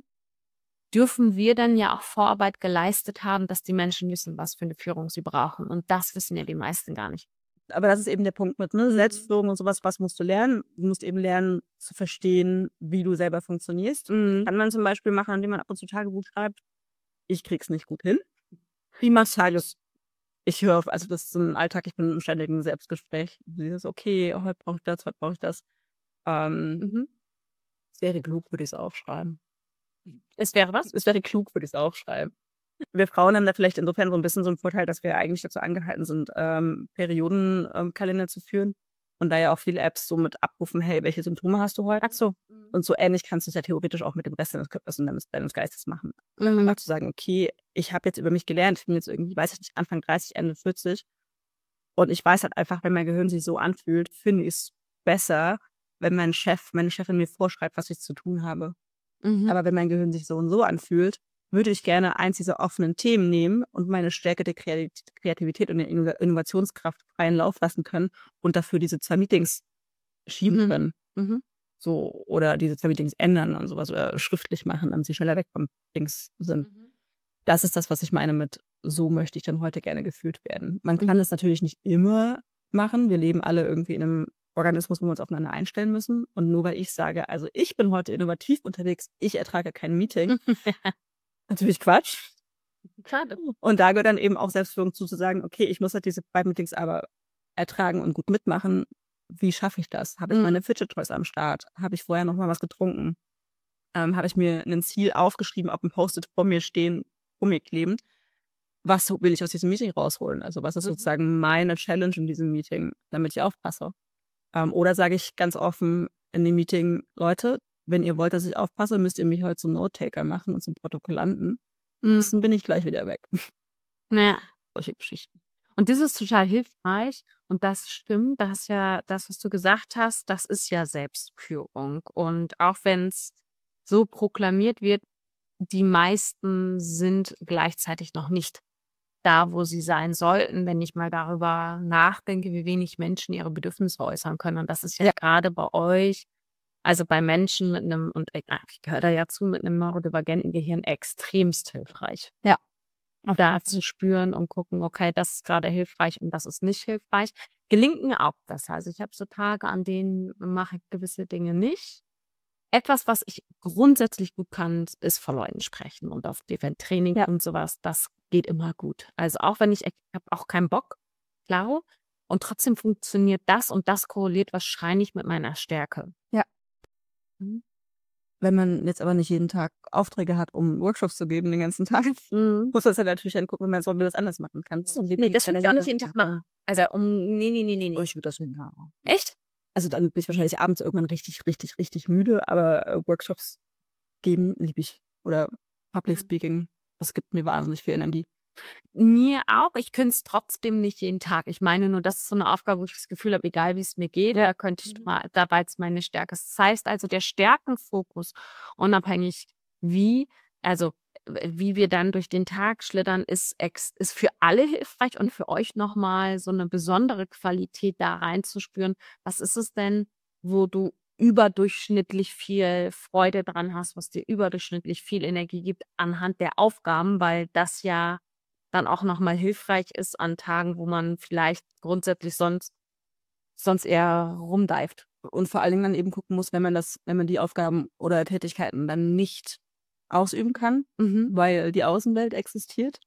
S1: dürfen wir dann ja auch Vorarbeit geleistet haben, dass die Menschen wissen, was für eine Führung sie brauchen. Und das wissen ja die meisten gar nicht.
S2: Aber das ist eben der Punkt mit ne? Selbstführung und sowas, was musst du lernen? Du musst eben lernen zu verstehen, wie du selber funktionierst.
S1: Mhm.
S2: Kann man zum Beispiel machen, indem man ab und zu Tagebuch schreibt, ich krieg's nicht gut hin. Wie machst du das? Ich höre auf, also das ist so ein Alltag, ich bin im ständigen Selbstgespräch. Dieses, okay, oh, heute brauche ich das, heute brauche ich das. Ähm,
S1: Mhm.
S2: Es wäre klug, würde ich es aufschreiben.
S1: Es wäre was?
S2: Es wäre klug, würde ich es aufschreiben. Wir Frauen haben da vielleicht insofern so ein bisschen so einen Vorteil, dass wir eigentlich dazu angehalten sind, ähm, Periodenkalender ähm, zu führen. Und da ja auch viele Apps so mit abrufen, hey, welche Symptome hast du heute? Ach so. Und so ähnlich kannst du es ja theoretisch auch mit dem Rest deines Körpers und deines, deines Geistes machen.
S1: Mhm.
S2: Zu sagen, okay, ich habe jetzt über mich gelernt, ich bin jetzt irgendwie, weiß ich nicht, Anfang dreißig, Ende vierzig. Und ich weiß halt einfach, wenn mein Gehirn sich so anfühlt, finde ich es besser, wenn mein Chef, meine Chefin mir vorschreibt, was ich zu tun habe.
S1: Mhm.
S2: Aber wenn mein Gehirn sich so und so anfühlt, würde ich gerne eins dieser offenen Themen nehmen und meine Stärke der Kreativität und der Innovationskraft freien Lauf lassen können und dafür diese zwei Meetings schieben
S1: Mhm.
S2: können.
S1: Mhm.
S2: So, oder diese zwei Meetings ändern und sowas oder schriftlich machen, damit sie schneller weg vom Dings sind.
S1: Mhm.
S2: Das ist das, was ich meine mit, so möchte ich dann heute gerne gefühlt werden. Man kann es natürlich nicht immer machen. Wir leben alle irgendwie in einem Organismus, wo wir uns aufeinander einstellen müssen. Und nur weil ich sage, also ich bin heute innovativ unterwegs, ich ertrage kein Meeting. Natürlich Quatsch.
S1: Schade.
S2: Und da gehört dann eben auch Selbstführung zu, zu sagen, okay, ich muss halt diese beiden Meetings aber ertragen und gut mitmachen. Wie schaffe ich das? Habe ich
S1: Mhm.
S2: meine Fidget Toys am Start? Habe ich vorher noch mal was getrunken? Ähm, habe ich mir ein Ziel aufgeschrieben, auf dem Post-it vor mir stehen, vor mir klebend? Was will ich aus diesem Meeting rausholen? Also was ist
S1: Mhm.
S2: sozusagen meine Challenge in diesem Meeting, damit ich aufpasse? Ähm, oder sage ich ganz offen in dem Meeting, Leute, wenn ihr wollt, dass ich aufpasse, müsst ihr mich heute zum Note-Taker machen und zum Protokollanten.
S1: Mhm.
S2: Dann bin ich gleich wieder weg.
S1: Ja.
S2: Solche Geschichten.
S1: Und das ist total hilfreich. Und das stimmt. Das ist ja das, was du gesagt hast, das ist ja Selbstführung. Und auch wenn es so proklamiert wird, die meisten sind gleichzeitig noch nicht da, wo sie sein sollten, wenn ich mal darüber nachdenke, wie wenig Menschen ihre Bedürfnisse äußern können. Und das ist ja,
S2: Ja.
S1: gerade bei euch, also bei Menschen mit einem, und ich gehöre da ja zu, mit einem neurodivergenten Gehirn extremst hilfreich.
S2: Ja.
S1: Da zu spüren und gucken, okay, das ist gerade hilfreich und das ist nicht hilfreich. Gelingt mir auch besser. Also ich habe so Tage, an denen mache ich gewisse Dinge nicht. Etwas, was ich grundsätzlich gut kann, ist vor Leuten sprechen und auf Event-Training
S2: Ja.
S1: und sowas. Das geht immer gut. Also auch wenn ich, ich habe auch keinen Bock, klar. Und trotzdem funktioniert das und das korreliert wahrscheinlich mit meiner Stärke.
S2: Ja.
S1: Mhm.
S2: Wenn man jetzt aber nicht jeden Tag Aufträge hat, um Workshops zu geben den ganzen Tag,
S1: Mhm.
S2: muss das ja natürlich dann gucken, wenn man so das anders machen kann.
S1: Nee, das würde ich auch nicht jeden Tag machen. Also um, nee, nee, nee, nee.
S2: Oh, ich würde das hinhaben.
S1: Echt?
S2: Also dann bin ich wahrscheinlich abends irgendwann richtig, richtig, richtig müde, aber äh, Workshops geben liebe ich. Oder Public Speaking, das gibt mir wahnsinnig viel Energie.
S1: Mir auch. Ich könnte es trotzdem nicht jeden Tag. Ich meine nur, das ist so eine Aufgabe, wo ich das Gefühl habe, egal wie es mir geht, da könnte ich mal, da war jetzt meine Stärke. Das heißt also, der Stärkenfokus, unabhängig wie, also äh, wie wir dann durch den Tag schlittern, ist, ex, ist für alle hilfreich und für euch nochmal so eine besondere Qualität da reinzuspüren. Was ist es denn, wo du überdurchschnittlich viel Freude dran hast, was dir überdurchschnittlich viel Energie gibt anhand der Aufgaben, weil das ja dann auch nochmal hilfreich ist an Tagen, wo man vielleicht grundsätzlich sonst, sonst eher rumdeift.
S2: Und vor allen Dingen dann eben gucken muss, wenn man das, wenn man die Aufgaben oder Tätigkeiten dann nicht ausüben kann,
S1: Mhm.
S2: weil die Außenwelt existiert,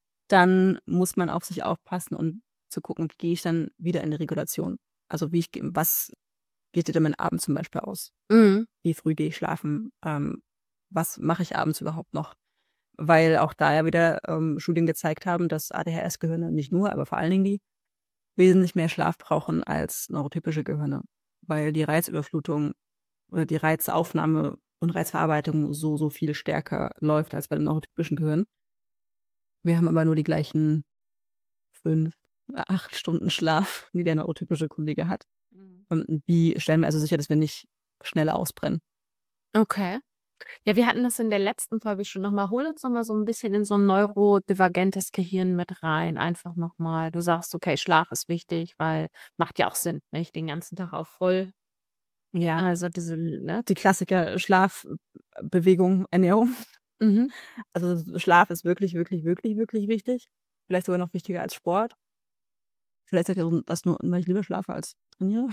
S2: dann muss man auf sich aufpassen und zu gucken, gehe ich dann wieder in die Regulation. Also wie ich, was geht dir denn mein Abend zum Beispiel aus?
S1: Mhm.
S2: Wie früh gehe ich schlafen? Ähm, was mache ich abends überhaupt noch? weil auch da ja wieder ähm, Studien gezeigt haben, dass A D H S-Gehirne nicht nur, aber vor allen Dingen die wesentlich mehr Schlaf brauchen als neurotypische Gehirne, weil die Reizüberflutung oder die Reizaufnahme und Reizverarbeitung so, so viel stärker läuft als bei dem neurotypischen Gehirn. Wir haben aber nur die gleichen fünf, acht Stunden Schlaf, wie der neurotypische Kollege hat.
S1: Mhm.
S2: Und wie stellen wir also sicher, dass wir nicht schneller ausbrennen?
S1: Okay. Ja, wir hatten das in der letzten Folge schon nochmal. Hol uns nochmal so ein bisschen in so ein neurodivergentes Gehirn mit rein. Einfach nochmal. Du sagst, okay, Schlaf ist wichtig, weil macht ja auch Sinn, nicht den ganzen Tag auf voll.
S2: Ja,
S1: Also diese, ne?
S2: die Klassiker Schlaf, Bewegung, Ernährung.
S1: Mhm.
S2: Also Schlaf ist wirklich, wirklich, wirklich, wirklich wichtig. Vielleicht sogar noch wichtiger als Sport. Vielleicht sagt ihr das nur, weil ich lieber schlafe als trainiere.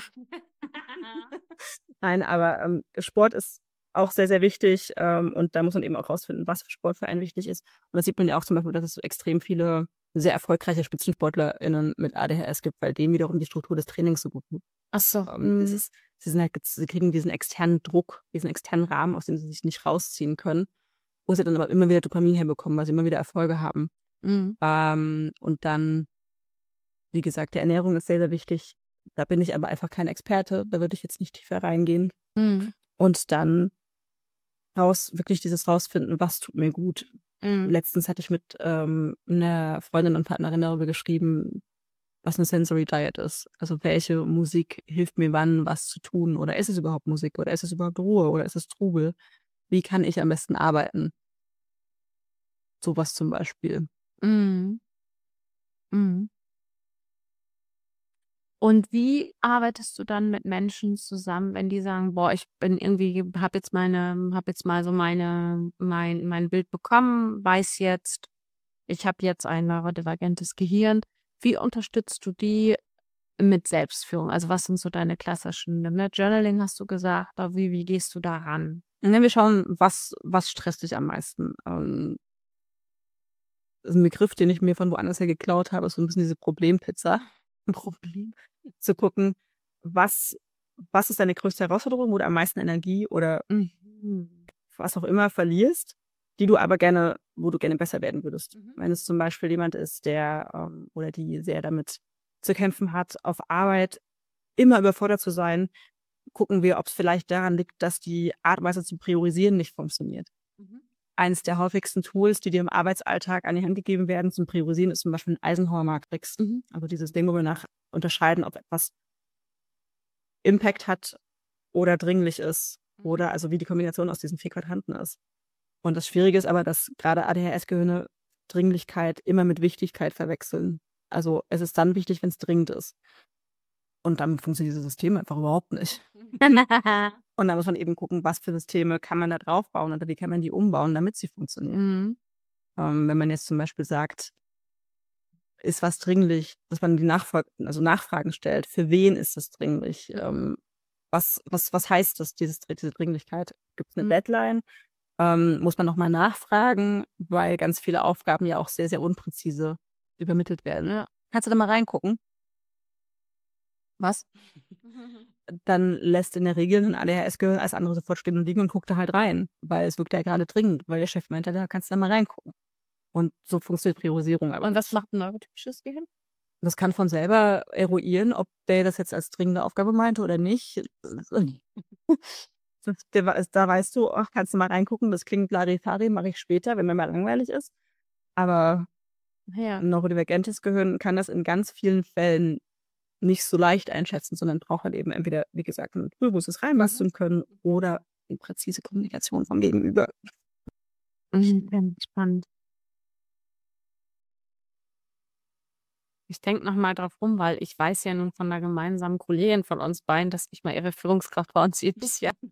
S2: Nein, aber ähm, Sport ist auch sehr, sehr wichtig. Ähm, und da muss man eben auch rausfinden, was für Sport für einen wichtig ist. Und das sieht man ja auch zum Beispiel, dass es so extrem viele sehr erfolgreiche SpitzensportlerInnen mit A D H S gibt, weil denen wiederum die Struktur des Trainings so gut tut.
S1: Ach so.
S2: Ähm,
S1: Mhm.
S2: es ist, sie, sind halt, sie kriegen diesen externen Druck, diesen externen Rahmen, aus dem sie sich nicht rausziehen können, wo sie dann aber immer wieder Dopamin herbekommen, weil sie immer wieder Erfolge haben.
S1: Mhm.
S2: Ähm, und dann, wie gesagt, die Ernährung ist sehr, sehr wichtig. Da bin ich aber einfach kein Experte. Da würde ich jetzt nicht tiefer reingehen.
S1: Mhm.
S2: Und dann raus, wirklich dieses Rausfinden, was tut mir gut.
S1: Mhm.
S2: Letztens hatte ich mit ähm, einer Freundin und Partnerin darüber geschrieben, was eine Sensory Diet ist. Also welche Musik hilft mir wann, was zu tun. Oder ist es überhaupt Musik? Oder ist es überhaupt Ruhe? Oder ist es Trubel? Wie kann ich am besten arbeiten? Sowas zum Beispiel.
S1: Mhm. Mhm. Und wie arbeitest du dann mit Menschen zusammen, wenn die sagen, boah, ich bin irgendwie, habe jetzt meine, habe jetzt mal so meine, mein, mein Bild bekommen, weiß jetzt, ich habe jetzt ein neurodivergentes Gehirn. Wie unterstützt du die mit Selbstführung? Also was sind so deine klassischen, ne? Journaling hast du gesagt, aber wie, wie gehst du da ran?
S2: Ja, wir schauen, was, was stresst dich am meisten. Ähm, das ist ein Begriff, den ich mir von woanders her geklaut habe, ist so ein bisschen diese Problempizza. Ein Problem. Zu gucken, was, was ist deine größte Herausforderung, wo du am meisten Energie oder
S1: Mhm.
S2: was auch immer verlierst, die du aber gerne, wo du gerne besser werden würdest.
S1: Mhm.
S2: Wenn es zum Beispiel jemand ist, der ähm, oder die sehr damit zu kämpfen hat, auf Arbeit immer überfordert zu sein, gucken wir, ob es vielleicht daran liegt, dass die Art und Weise zu priorisieren nicht funktioniert.
S1: Mhm.
S2: Eines der häufigsten Tools, die dir im Arbeitsalltag an die Hand gegeben werden zum Priorisieren, ist zum Beispiel ein Eisenhower-Matrix.
S1: Mhm.
S2: Also dieses Ding, wo wir nach unterscheiden, ob etwas Impact hat oder dringlich ist oder also wie die Kombination aus diesen vier Quadranten ist. Und das Schwierige ist aber, dass gerade A D H S-Gehirne Dringlichkeit immer mit Wichtigkeit verwechseln. Also es ist dann wichtig, wenn es dringend ist. Und dann funktioniert dieses System einfach überhaupt nicht. Und da muss man eben gucken, was für Systeme kann man da drauf bauen oder wie kann man die umbauen, damit sie funktionieren.
S1: Mhm.
S2: Ähm, wenn man jetzt zum Beispiel sagt, ist was dringlich, dass man die Nachfrage, also Nachfragen stellt, für wen ist das dringlich? Ähm, was, was, was heißt das, dieses, diese Dringlichkeit? Gibt es eine
S1: Mhm.
S2: Deadline? Ähm, muss man nochmal nachfragen, weil ganz viele Aufgaben ja auch sehr, sehr unpräzise übermittelt werden.
S1: Ja.
S2: Kannst du da mal reingucken? Was? Dann lässt in der Regel ein A D H S-Gehirn als andere sofort stehen und liegen und guckt da halt rein, weil es wirkt ja gerade dringend, weil der Chef meinte, da kannst du da mal reingucken. Und so funktioniert Priorisierung. Aber
S1: Und was macht ein neurotypisches Gehirn?
S2: das kann von selber eruieren, ob der das jetzt als dringende Aufgabe meinte oder nicht. Der, da weißt du, ach, kannst du mal reingucken, das klingt Larifari, mache ich später, wenn mir mal langweilig ist. Aber
S1: Ja.
S2: ein neurodivergentes Gehirn kann das in ganz vielen Fällen nicht so leicht einschätzen, sondern braucht halt eben entweder, wie gesagt, ein Tool, wo sie es reinbasteln können oder eine präzise Kommunikation vom Gegenüber.
S1: Mhm. Spannend. Ich denke nochmal drauf rum, weil ich weiß ja nun von einer gemeinsamen Kollegin von uns beiden, dass ich mal ihre Führungskraft war und sie ist ja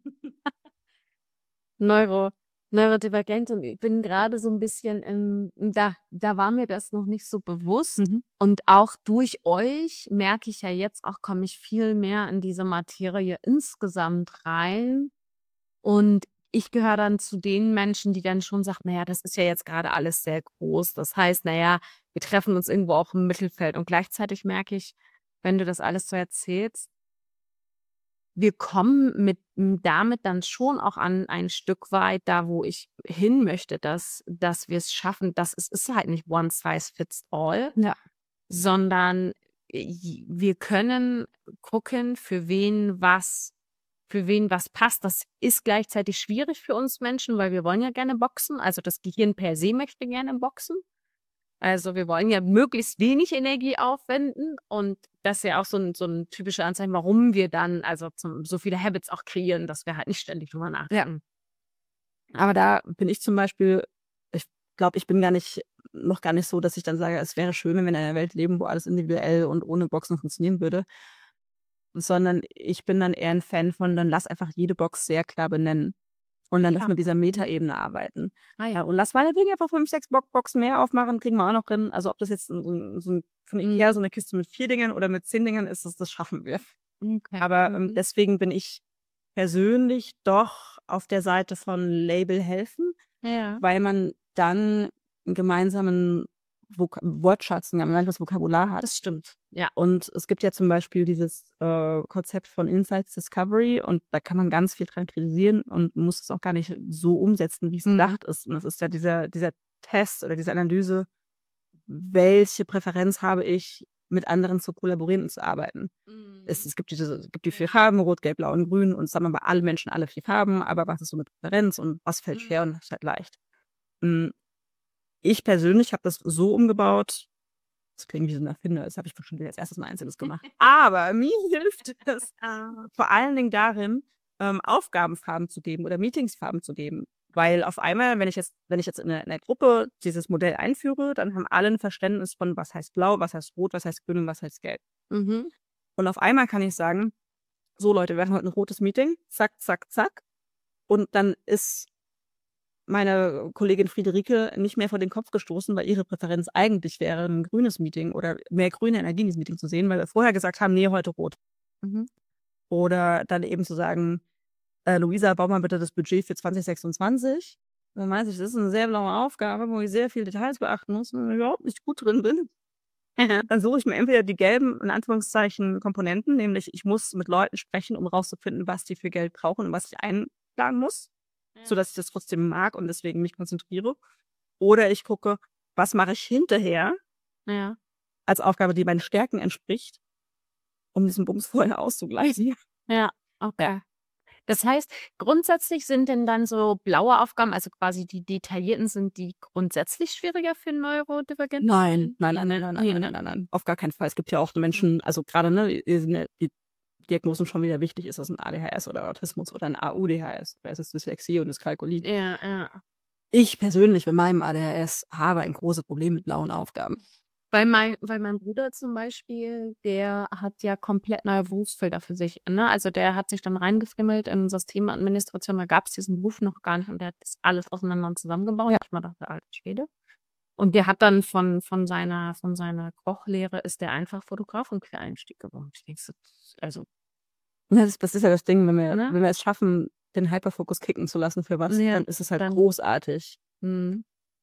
S1: Neuro, neurodivergent und ich bin gerade so ein bisschen in, da, da war mir das noch nicht so bewusst.
S2: Mhm.
S1: Und auch durch euch merke ich ja jetzt auch, komme ich viel mehr in diese Materie insgesamt rein. Und ich gehöre dann zu den Menschen, die dann schon sagen, naja, das ist ja jetzt gerade alles sehr groß. Das heißt, naja, wir treffen uns irgendwo auch im Mittelfeld. Und gleichzeitig merke ich, wenn du das alles so erzählst, wir kommen mit damit dann schon auch an ein Stück weit da, wo ich hin möchte, dass, dass wir es schaffen, dass es ist halt nicht one size fits all,
S2: Ja.
S1: sondern j- wir können gucken, für wen was, für wen was passt. Das ist gleichzeitig schwierig für uns Menschen, weil wir wollen ja gerne boxen. Also das Gehirn per se möchte gerne boxen. Also wir wollen ja möglichst wenig Energie aufwenden und das ist ja auch so ein, so ein typischer Anzeichen, warum wir dann also zum, so viele Habits auch kreieren, dass wir halt nicht ständig drüber nachdenken.
S2: Aber da bin ich zum Beispiel, ich glaube, ich bin gar nicht, noch gar nicht so, dass ich dann sage, es wäre schön, wenn wir in einer Welt leben, wo alles individuell und ohne Boxen funktionieren würde. Sondern ich bin dann eher ein Fan von, dann lass einfach jede Box sehr klar benennen. Und dann lass
S1: Ja.
S2: mit dieser Metaebene arbeiten.
S1: Ah
S2: Ja,
S1: ja.
S2: und lass meinetwegen einfach fünf, sechs Bo- Boxen mehr aufmachen, kriegen wir auch noch hin. Also ob das jetzt so ein, so ein, von Ikea so eine Kiste mit vier Dingen oder mit zehn Dingen ist, das, das schaffen wir.
S1: Okay.
S2: Aber ähm,
S1: Mhm.
S2: deswegen bin ich persönlich doch auf der Seite von Label helfen,
S1: Ja.
S2: weil man dann einen gemeinsamen Vok Wortschatz, ein gemeinsames Vokabular hat.
S1: Das stimmt. Ja.
S2: Und es gibt ja zum Beispiel dieses äh, Konzept von Insights Discovery und da kann man ganz viel dran kritisieren und muss es auch gar nicht so umsetzen, wie es
S1: Mhm.
S2: gedacht ist. Und das ist ja dieser, dieser Test oder diese Analyse, welche Präferenz habe ich, mit anderen zu kollaborieren und zu arbeiten. Es, es gibt diese, es gibt die vier Farben, Rot, Gelb, Blau und Grün und es haben aber alle Menschen alle vier Farben, aber was ist so mit Präferenz und was fällt schwer und was ist halt leicht. Mm, Ich persönlich habe das so umgebaut, das klingt wie so ein Erfinder, das habe ich bestimmt als erstes mal einzelnes gemacht. Aber mir hilft es vor allen Dingen darin, ähm, Aufgabenfarben zu geben oder Meetingsfarben zu geben. Weil auf einmal, wenn ich jetzt, wenn ich jetzt in einer, in einer Gruppe dieses Modell einführe, dann haben alle ein Verständnis von, was heißt blau, was heißt rot, was heißt grün und was heißt gelb.
S1: Mhm.
S2: Und auf einmal kann ich sagen, so Leute, wir haben heute ein rotes Meeting, zack, zack, zack. Und dann ist meine Kollegin Friederike nicht mehr vor den Kopf gestoßen, weil ihre Präferenz eigentlich wäre, ein grünes Meeting oder mehr grüne Energie in diesem Meeting zu sehen, weil wir vorher gesagt haben, nee, heute rot.
S1: Mhm.
S2: Oder dann eben zu sagen, äh, Luisa, bau mal bitte das Budget für zwanzig sechsundzwanzig. Dann weiß ich, das ist eine sehr blaue Aufgabe, wo ich sehr viele Details beachten muss und überhaupt nicht gut drin bin. Dann suche ich mir entweder die gelben, in Anführungszeichen, Komponenten, nämlich ich muss mit Leuten sprechen, um rauszufinden, was die für Geld brauchen und was ich einplanen muss, sodass ich das trotzdem mag und deswegen mich konzentriere. Oder ich gucke, was mache ich hinterher
S1: Ja.
S2: als Aufgabe, die meinen Stärken entspricht, um diesen Bums vorher auszugleichen.
S1: Ja. Okay. Das heißt, grundsätzlich sind denn dann so blaue Aufgaben, also quasi die detaillierten, sind die grundsätzlich schwieriger für Neurodivergente?
S2: Nein, nein, nein, nein, nein, nein, nein, nein, nein, nein. Auf gar keinen Fall. Es gibt ja auch Menschen, also gerade, ne, sind ja die Diagnosen schon wieder wichtig, ist das ein A D H S oder Autismus oder ein A U D H S, oder ist es Dyslexie und Dyskalkulie.
S1: Ja, ja.
S2: Ich persönlich mit meinem A D H S habe ein großes Problem mit blauen Aufgaben.
S1: Weil mein, weil mein Bruder zum Beispiel, der hat ja komplett neue Berufsfelder für sich. Ne? Also der hat sich dann reingefrimmelt in Systemadministration, da gab es diesen Beruf noch gar nicht und der hat das alles auseinander und zusammengebaut. Ja, ich mal dachte, alter Schwede. Und der hat dann von, von seiner, von seiner Kochlehre ist der einfach Fotograf und Quereinstieg geworden. Ich denke, so, also,
S2: Das ist, das ist ja das Ding, wenn wir,
S1: Ne?
S2: wenn wir es schaffen, den Hyperfokus kicken zu lassen für was,
S1: Ja,
S2: dann ist es halt
S1: dann-
S2: großartig.
S1: hm,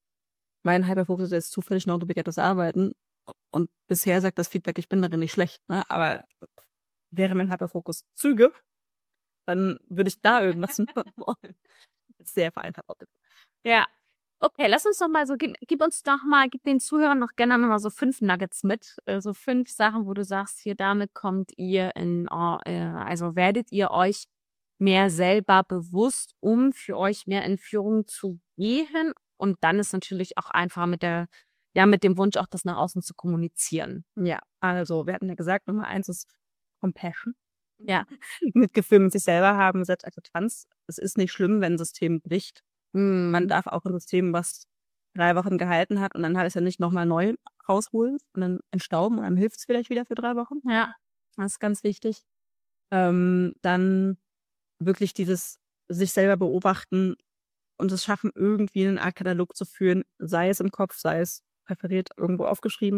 S2: Mein Hyperfokus ist jetzt zufällig neurobegabtes Arbeiten und bisher sagt das Feedback, ich bin darin nicht schlecht, ne? Aber wäre mein Hyperfokus Züge, dann würde ich da irgendwas machen wollen. Sehr vereinfacht.
S1: ja. Okay, lass uns doch mal so, gib, gib uns doch mal, gib den Zuhörern noch gerne noch mal so fünf Nuggets mit, äh, so fünf Sachen, wo du sagst, hier damit kommt ihr in, oh, äh, also werdet ihr euch mehr selber bewusst, um für euch mehr in Führung zu gehen und dann ist natürlich auch einfacher mit der, ja, mit dem Wunsch auch das nach außen zu kommunizieren.
S2: Ja, also wir hatten ja gesagt, Nummer eins ist Compassion.
S1: Ja.
S2: Mitgefühl mit sich selber haben, Selbstakzeptanz. Es ist nicht schlimm, wenn ein System bricht. Man darf auch ein System, was drei Wochen gehalten hat und dann hat es ja nicht nochmal neu rausholen und dann entstauben und dann hilft es vielleicht wieder für drei Wochen.
S1: Ja.
S2: Das ist ganz wichtig. Ähm, dann wirklich dieses sich selber beobachten und es schaffen, irgendwie einen Art Katalog zu führen, sei es im Kopf, sei es präferiert irgendwo aufgeschrieben.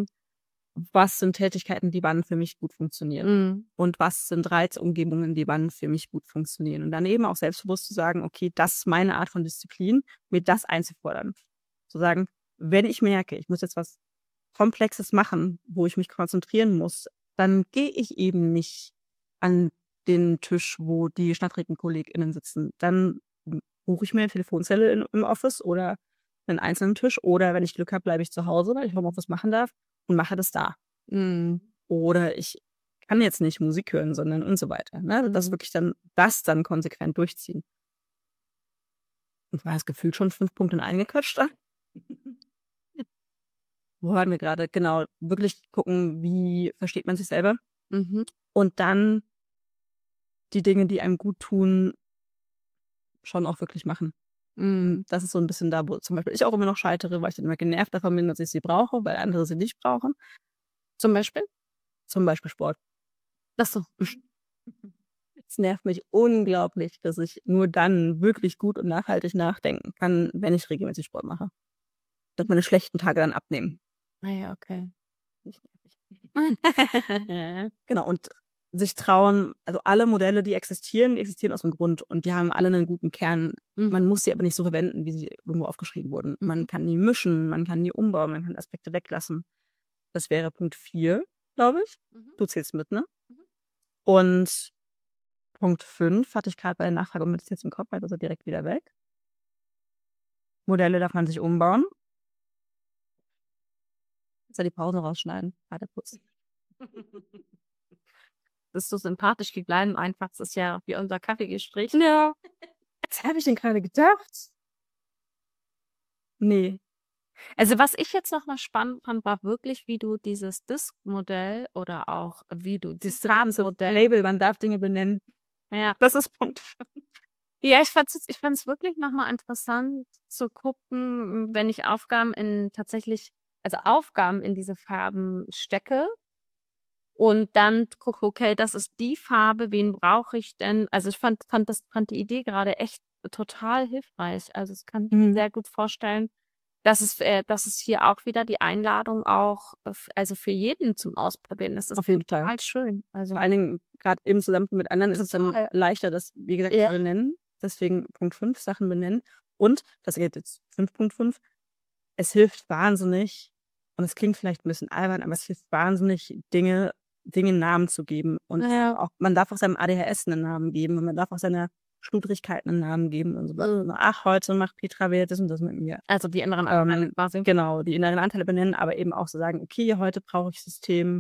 S2: Was sind Tätigkeiten, die wann für mich gut funktionieren?
S1: Mhm.
S2: Und was sind Reizumgebungen, die wann für mich gut funktionieren? Und dann eben auch selbstbewusst zu sagen, okay, das ist meine Art von Disziplin, mir das einzufordern. Zu sagen, wenn ich merke, ich muss jetzt was Komplexes machen, wo ich mich konzentrieren muss, dann gehe ich eben nicht an den Tisch, wo die schnattrigen KollegInnen sitzen. Dann buche ich mir eine Telefonzelle in, im Office oder einen einzelnen Tisch. Oder wenn ich Glück habe, bleibe ich zu Hause, weil ich Homeoffice machen darf und mache das da.
S1: Mhm.
S2: Oder ich kann jetzt nicht Musik hören, sondern und so weiter. Ne? Das
S1: Mhm.
S2: wirklich dann, das dann konsequent durchziehen. Und war das gefühlt schon fünf Punkte eingequatscht. Wo waren wir gerade? Genau, wirklich gucken, wie versteht man sich selber.
S1: Mhm.
S2: Und dann die Dinge, die einem gut tun, schon auch wirklich machen.
S1: Mhm.
S2: Das ist so ein bisschen da, wo zum Beispiel ich auch immer noch scheitere, weil ich dann immer genervt davon bin, dass ich sie brauche, weil andere sie nicht brauchen.
S1: Zum Beispiel?
S2: Zum Beispiel Sport.
S1: Ach so.
S2: Es nervt mich unglaublich, dass ich nur dann wirklich gut und nachhaltig nachdenken kann, wenn ich regelmäßig Sport mache. Dass meine schlechten Tage dann abnehmen.
S1: Ah ja, okay.
S2: Nicht nervig. Genau, und sich trauen, also alle Modelle, die existieren, die existieren aus dem Grund und die haben alle einen guten Kern.
S1: Mhm.
S2: Man muss sie aber nicht so verwenden, wie sie irgendwo aufgeschrieben wurden. Man kann die mischen, man kann die umbauen, man kann Aspekte weglassen. Das wäre Punkt vier, glaube ich.
S1: Mhm.
S2: Du zählst mit, ne?
S1: Mhm.
S2: Und Punkt fünf hatte ich gerade bei der Nachfrage mit jetzt im Kopf, also direkt wieder weg. Modelle darf man sich umbauen. Jetzt die Pause rausschneiden. Warte kurz.
S1: Das ist so sympathisch, die bleiben einfach. Das ist ja wie unser Kaffeegespräch.
S2: Ja. Jetzt habe ich den gerade gedacht. Nee.
S1: Also was ich jetzt nochmal spannend fand, war wirklich, wie du dieses Disk-Modell oder auch wie du das Rahmenmodell.
S2: Label, man darf Dinge benennen.
S1: Ja,
S2: Das ist Punkt fünf.
S1: ja, ich fand es ich fand's wirklich nochmal interessant zu gucken, wenn ich Aufgaben in tatsächlich, also Aufgaben in diese Farben stecke und dann gucke, okay, das ist die Farbe, wen brauche ich denn? Also ich fand, fand das, fand die Idee gerade echt total hilfreich. Also es kann ich mir
S2: Mhm.
S1: sehr gut vorstellen, dass es, äh, dass es hier auch wieder die Einladung auch, äh, f- also für jeden zum Ausprobieren ist. Das ist
S2: Auf jeden Fall.
S1: total schön. Also
S2: Vor allen Dingen, gerade im Zusammenhang mit anderen ist es dann
S1: Total.
S2: leichter, das, wie gesagt,
S1: Ja.
S2: zu benennen. Deswegen Punkt fünf, Sachen benennen. Und, das geht jetzt fünf Punkt fünf, es hilft wahnsinnig, und es klingt vielleicht ein bisschen albern, aber es hilft wahnsinnig, Dinge, Dinge Namen zu geben. Und
S1: Ja.
S2: auch, man darf auch seinem A D H S einen Namen geben und man darf auch seiner Schludrigkeit einen Namen geben und so.
S1: Mhm.
S2: Ach, heute macht Petra wer das und das mit mir.
S1: Also die inneren Anteile
S2: Ähm,
S1: quasi.
S2: Genau, die inneren Anteile benennen, aber eben auch so sagen, okay, heute brauche ich System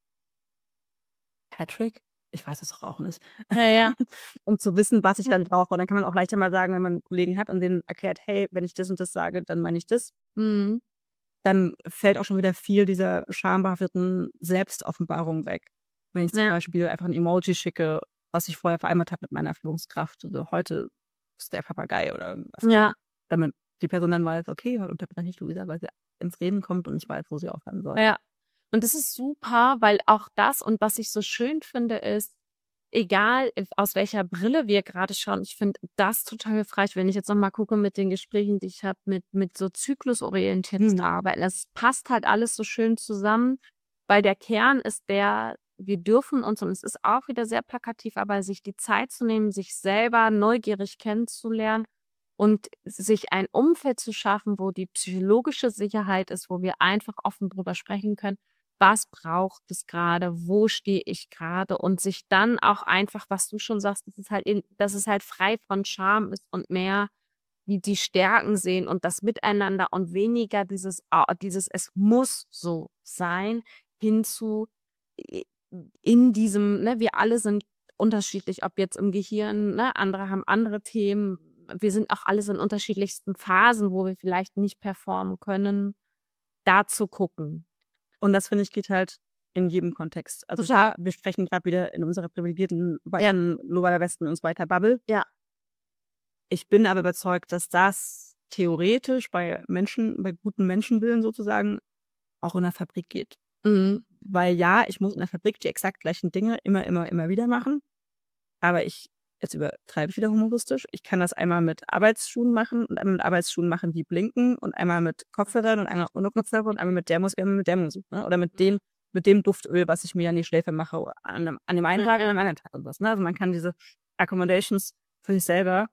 S2: Patrick. Ich weiß es auch nicht.
S1: Ja, ja.
S2: Um zu wissen, was ich dann brauche. Und dann kann man auch leichter mal sagen, wenn man einen Kollegen hat und denen erklärt, hey, wenn ich das und das sage, dann meine ich das.
S1: Mhm.
S2: Dann fällt auch schon wieder viel dieser schambehafteten Selbstoffenbarung weg. Wenn ich zum
S1: Ja.
S2: Beispiel einfach ein Emoji schicke, was ich vorher vereinbart habe mit meiner Führungskraft. Also heute ist der Papagei oder irgendwas.
S1: Ja.
S2: Damit die Person dann weiß, okay, heute unterbreche ich Luisa, weil sie ins Reden kommt und ich weiß, wo sie aufhören soll.
S1: Ja. Und das ist super, weil auch das und was ich so schön finde, ist, egal aus welcher Brille wir gerade schauen, ich finde das total hilfreich, wenn ich jetzt nochmal gucke mit den Gesprächen, die ich habe mit, mit so zyklusorientierten
S2: Hm.
S1: Arbeiten. Das passt halt alles so schön zusammen, weil der Kern ist der, wir dürfen uns, und es ist auch wieder sehr plakativ, aber sich die Zeit zu nehmen, sich selber neugierig kennenzulernen und sich ein Umfeld zu schaffen, wo die psychologische Sicherheit ist, wo wir einfach offen drüber sprechen können, was braucht es gerade, wo stehe ich gerade und sich dann auch einfach, was du schon sagst, dass es halt, in, dass es halt frei von Scham ist und mehr wie die Stärken sehen und das Miteinander und weniger dieses, ah, dieses es muss so sein, hinzu i- in diesem, ne, wir alle sind unterschiedlich, ob jetzt im Gehirn, ne, andere haben andere Themen, wir sind auch alles in unterschiedlichsten Phasen, wo wir vielleicht nicht performen können, da zu gucken.
S2: Und das, finde ich, geht halt in jedem Kontext. Also
S1: Total.
S2: wir sprechen gerade wieder in unserer privilegierten Bayern, globaler Westen und so weiter Bubble.
S1: Ja.
S2: Ich bin aber überzeugt, dass das theoretisch bei Menschen, bei guten Menschenwillen sozusagen, auch in der Fabrik geht.
S1: Mhm.
S2: Weil ja, ich muss in der Fabrik die exakt gleichen Dinge immer, immer, immer wieder machen. Aber ich, jetzt übertreibe ich wieder humoristisch, ich kann das einmal mit Arbeitsschuhen machen und einmal mit Arbeitsschuhen machen, die blinken und einmal mit Kopfhörern und einmal ohne Kopfhörer und einmal mit der Musik, einmal mit der Musik. Ne? Oder mit dem, mit dem Duftöl, was ich mir an die Schläfe mache, an einem, an dem einen Tag und an einem anderen Tag und was. Ne? Also man kann diese Accommodations für sich selber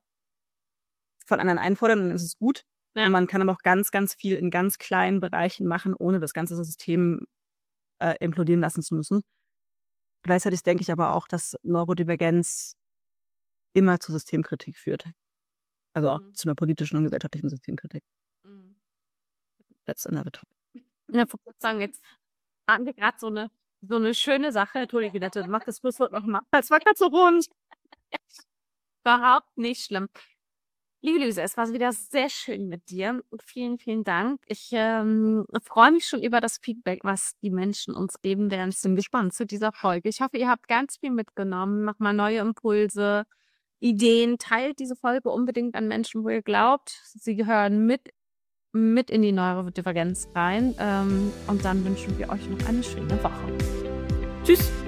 S2: von anderen einfordern und dann ist es gut.
S1: Ja.
S2: Und man kann aber auch ganz, ganz viel in ganz kleinen Bereichen machen, ohne das ganze System äh, implodieren lassen zu müssen. Gleichzeitig denke ich aber auch, dass Neurodivergenz immer zu Systemkritik führt. Also auch
S1: Mhm.
S2: zu einer politischen und gesellschaftlichen Systemkritik.
S1: Mhm.
S2: That's another topic.
S1: Ja, ich wollte sagen, jetzt hatten wir gerade so eine, so eine schöne Sache. Entschuldige, Nette, mach das Schlusswort noch mal. Das war gerade so rund. Überhaupt nicht schlimm. Liebe Luise, es war wieder sehr schön mit dir. Vielen, vielen Dank. Ich ähm, freue mich schon über das Feedback, was die Menschen uns geben werden. Ich bin gespannt zu dieser Folge. Ich hoffe, ihr habt ganz viel mitgenommen. Macht mal neue Impulse, Ideen. Teilt diese Folge unbedingt an Menschen, wo ihr glaubt, sie gehören mit, mit in die Neurodivergenz rein. Ähm, und dann wünschen wir euch noch eine schöne Woche. Tschüss.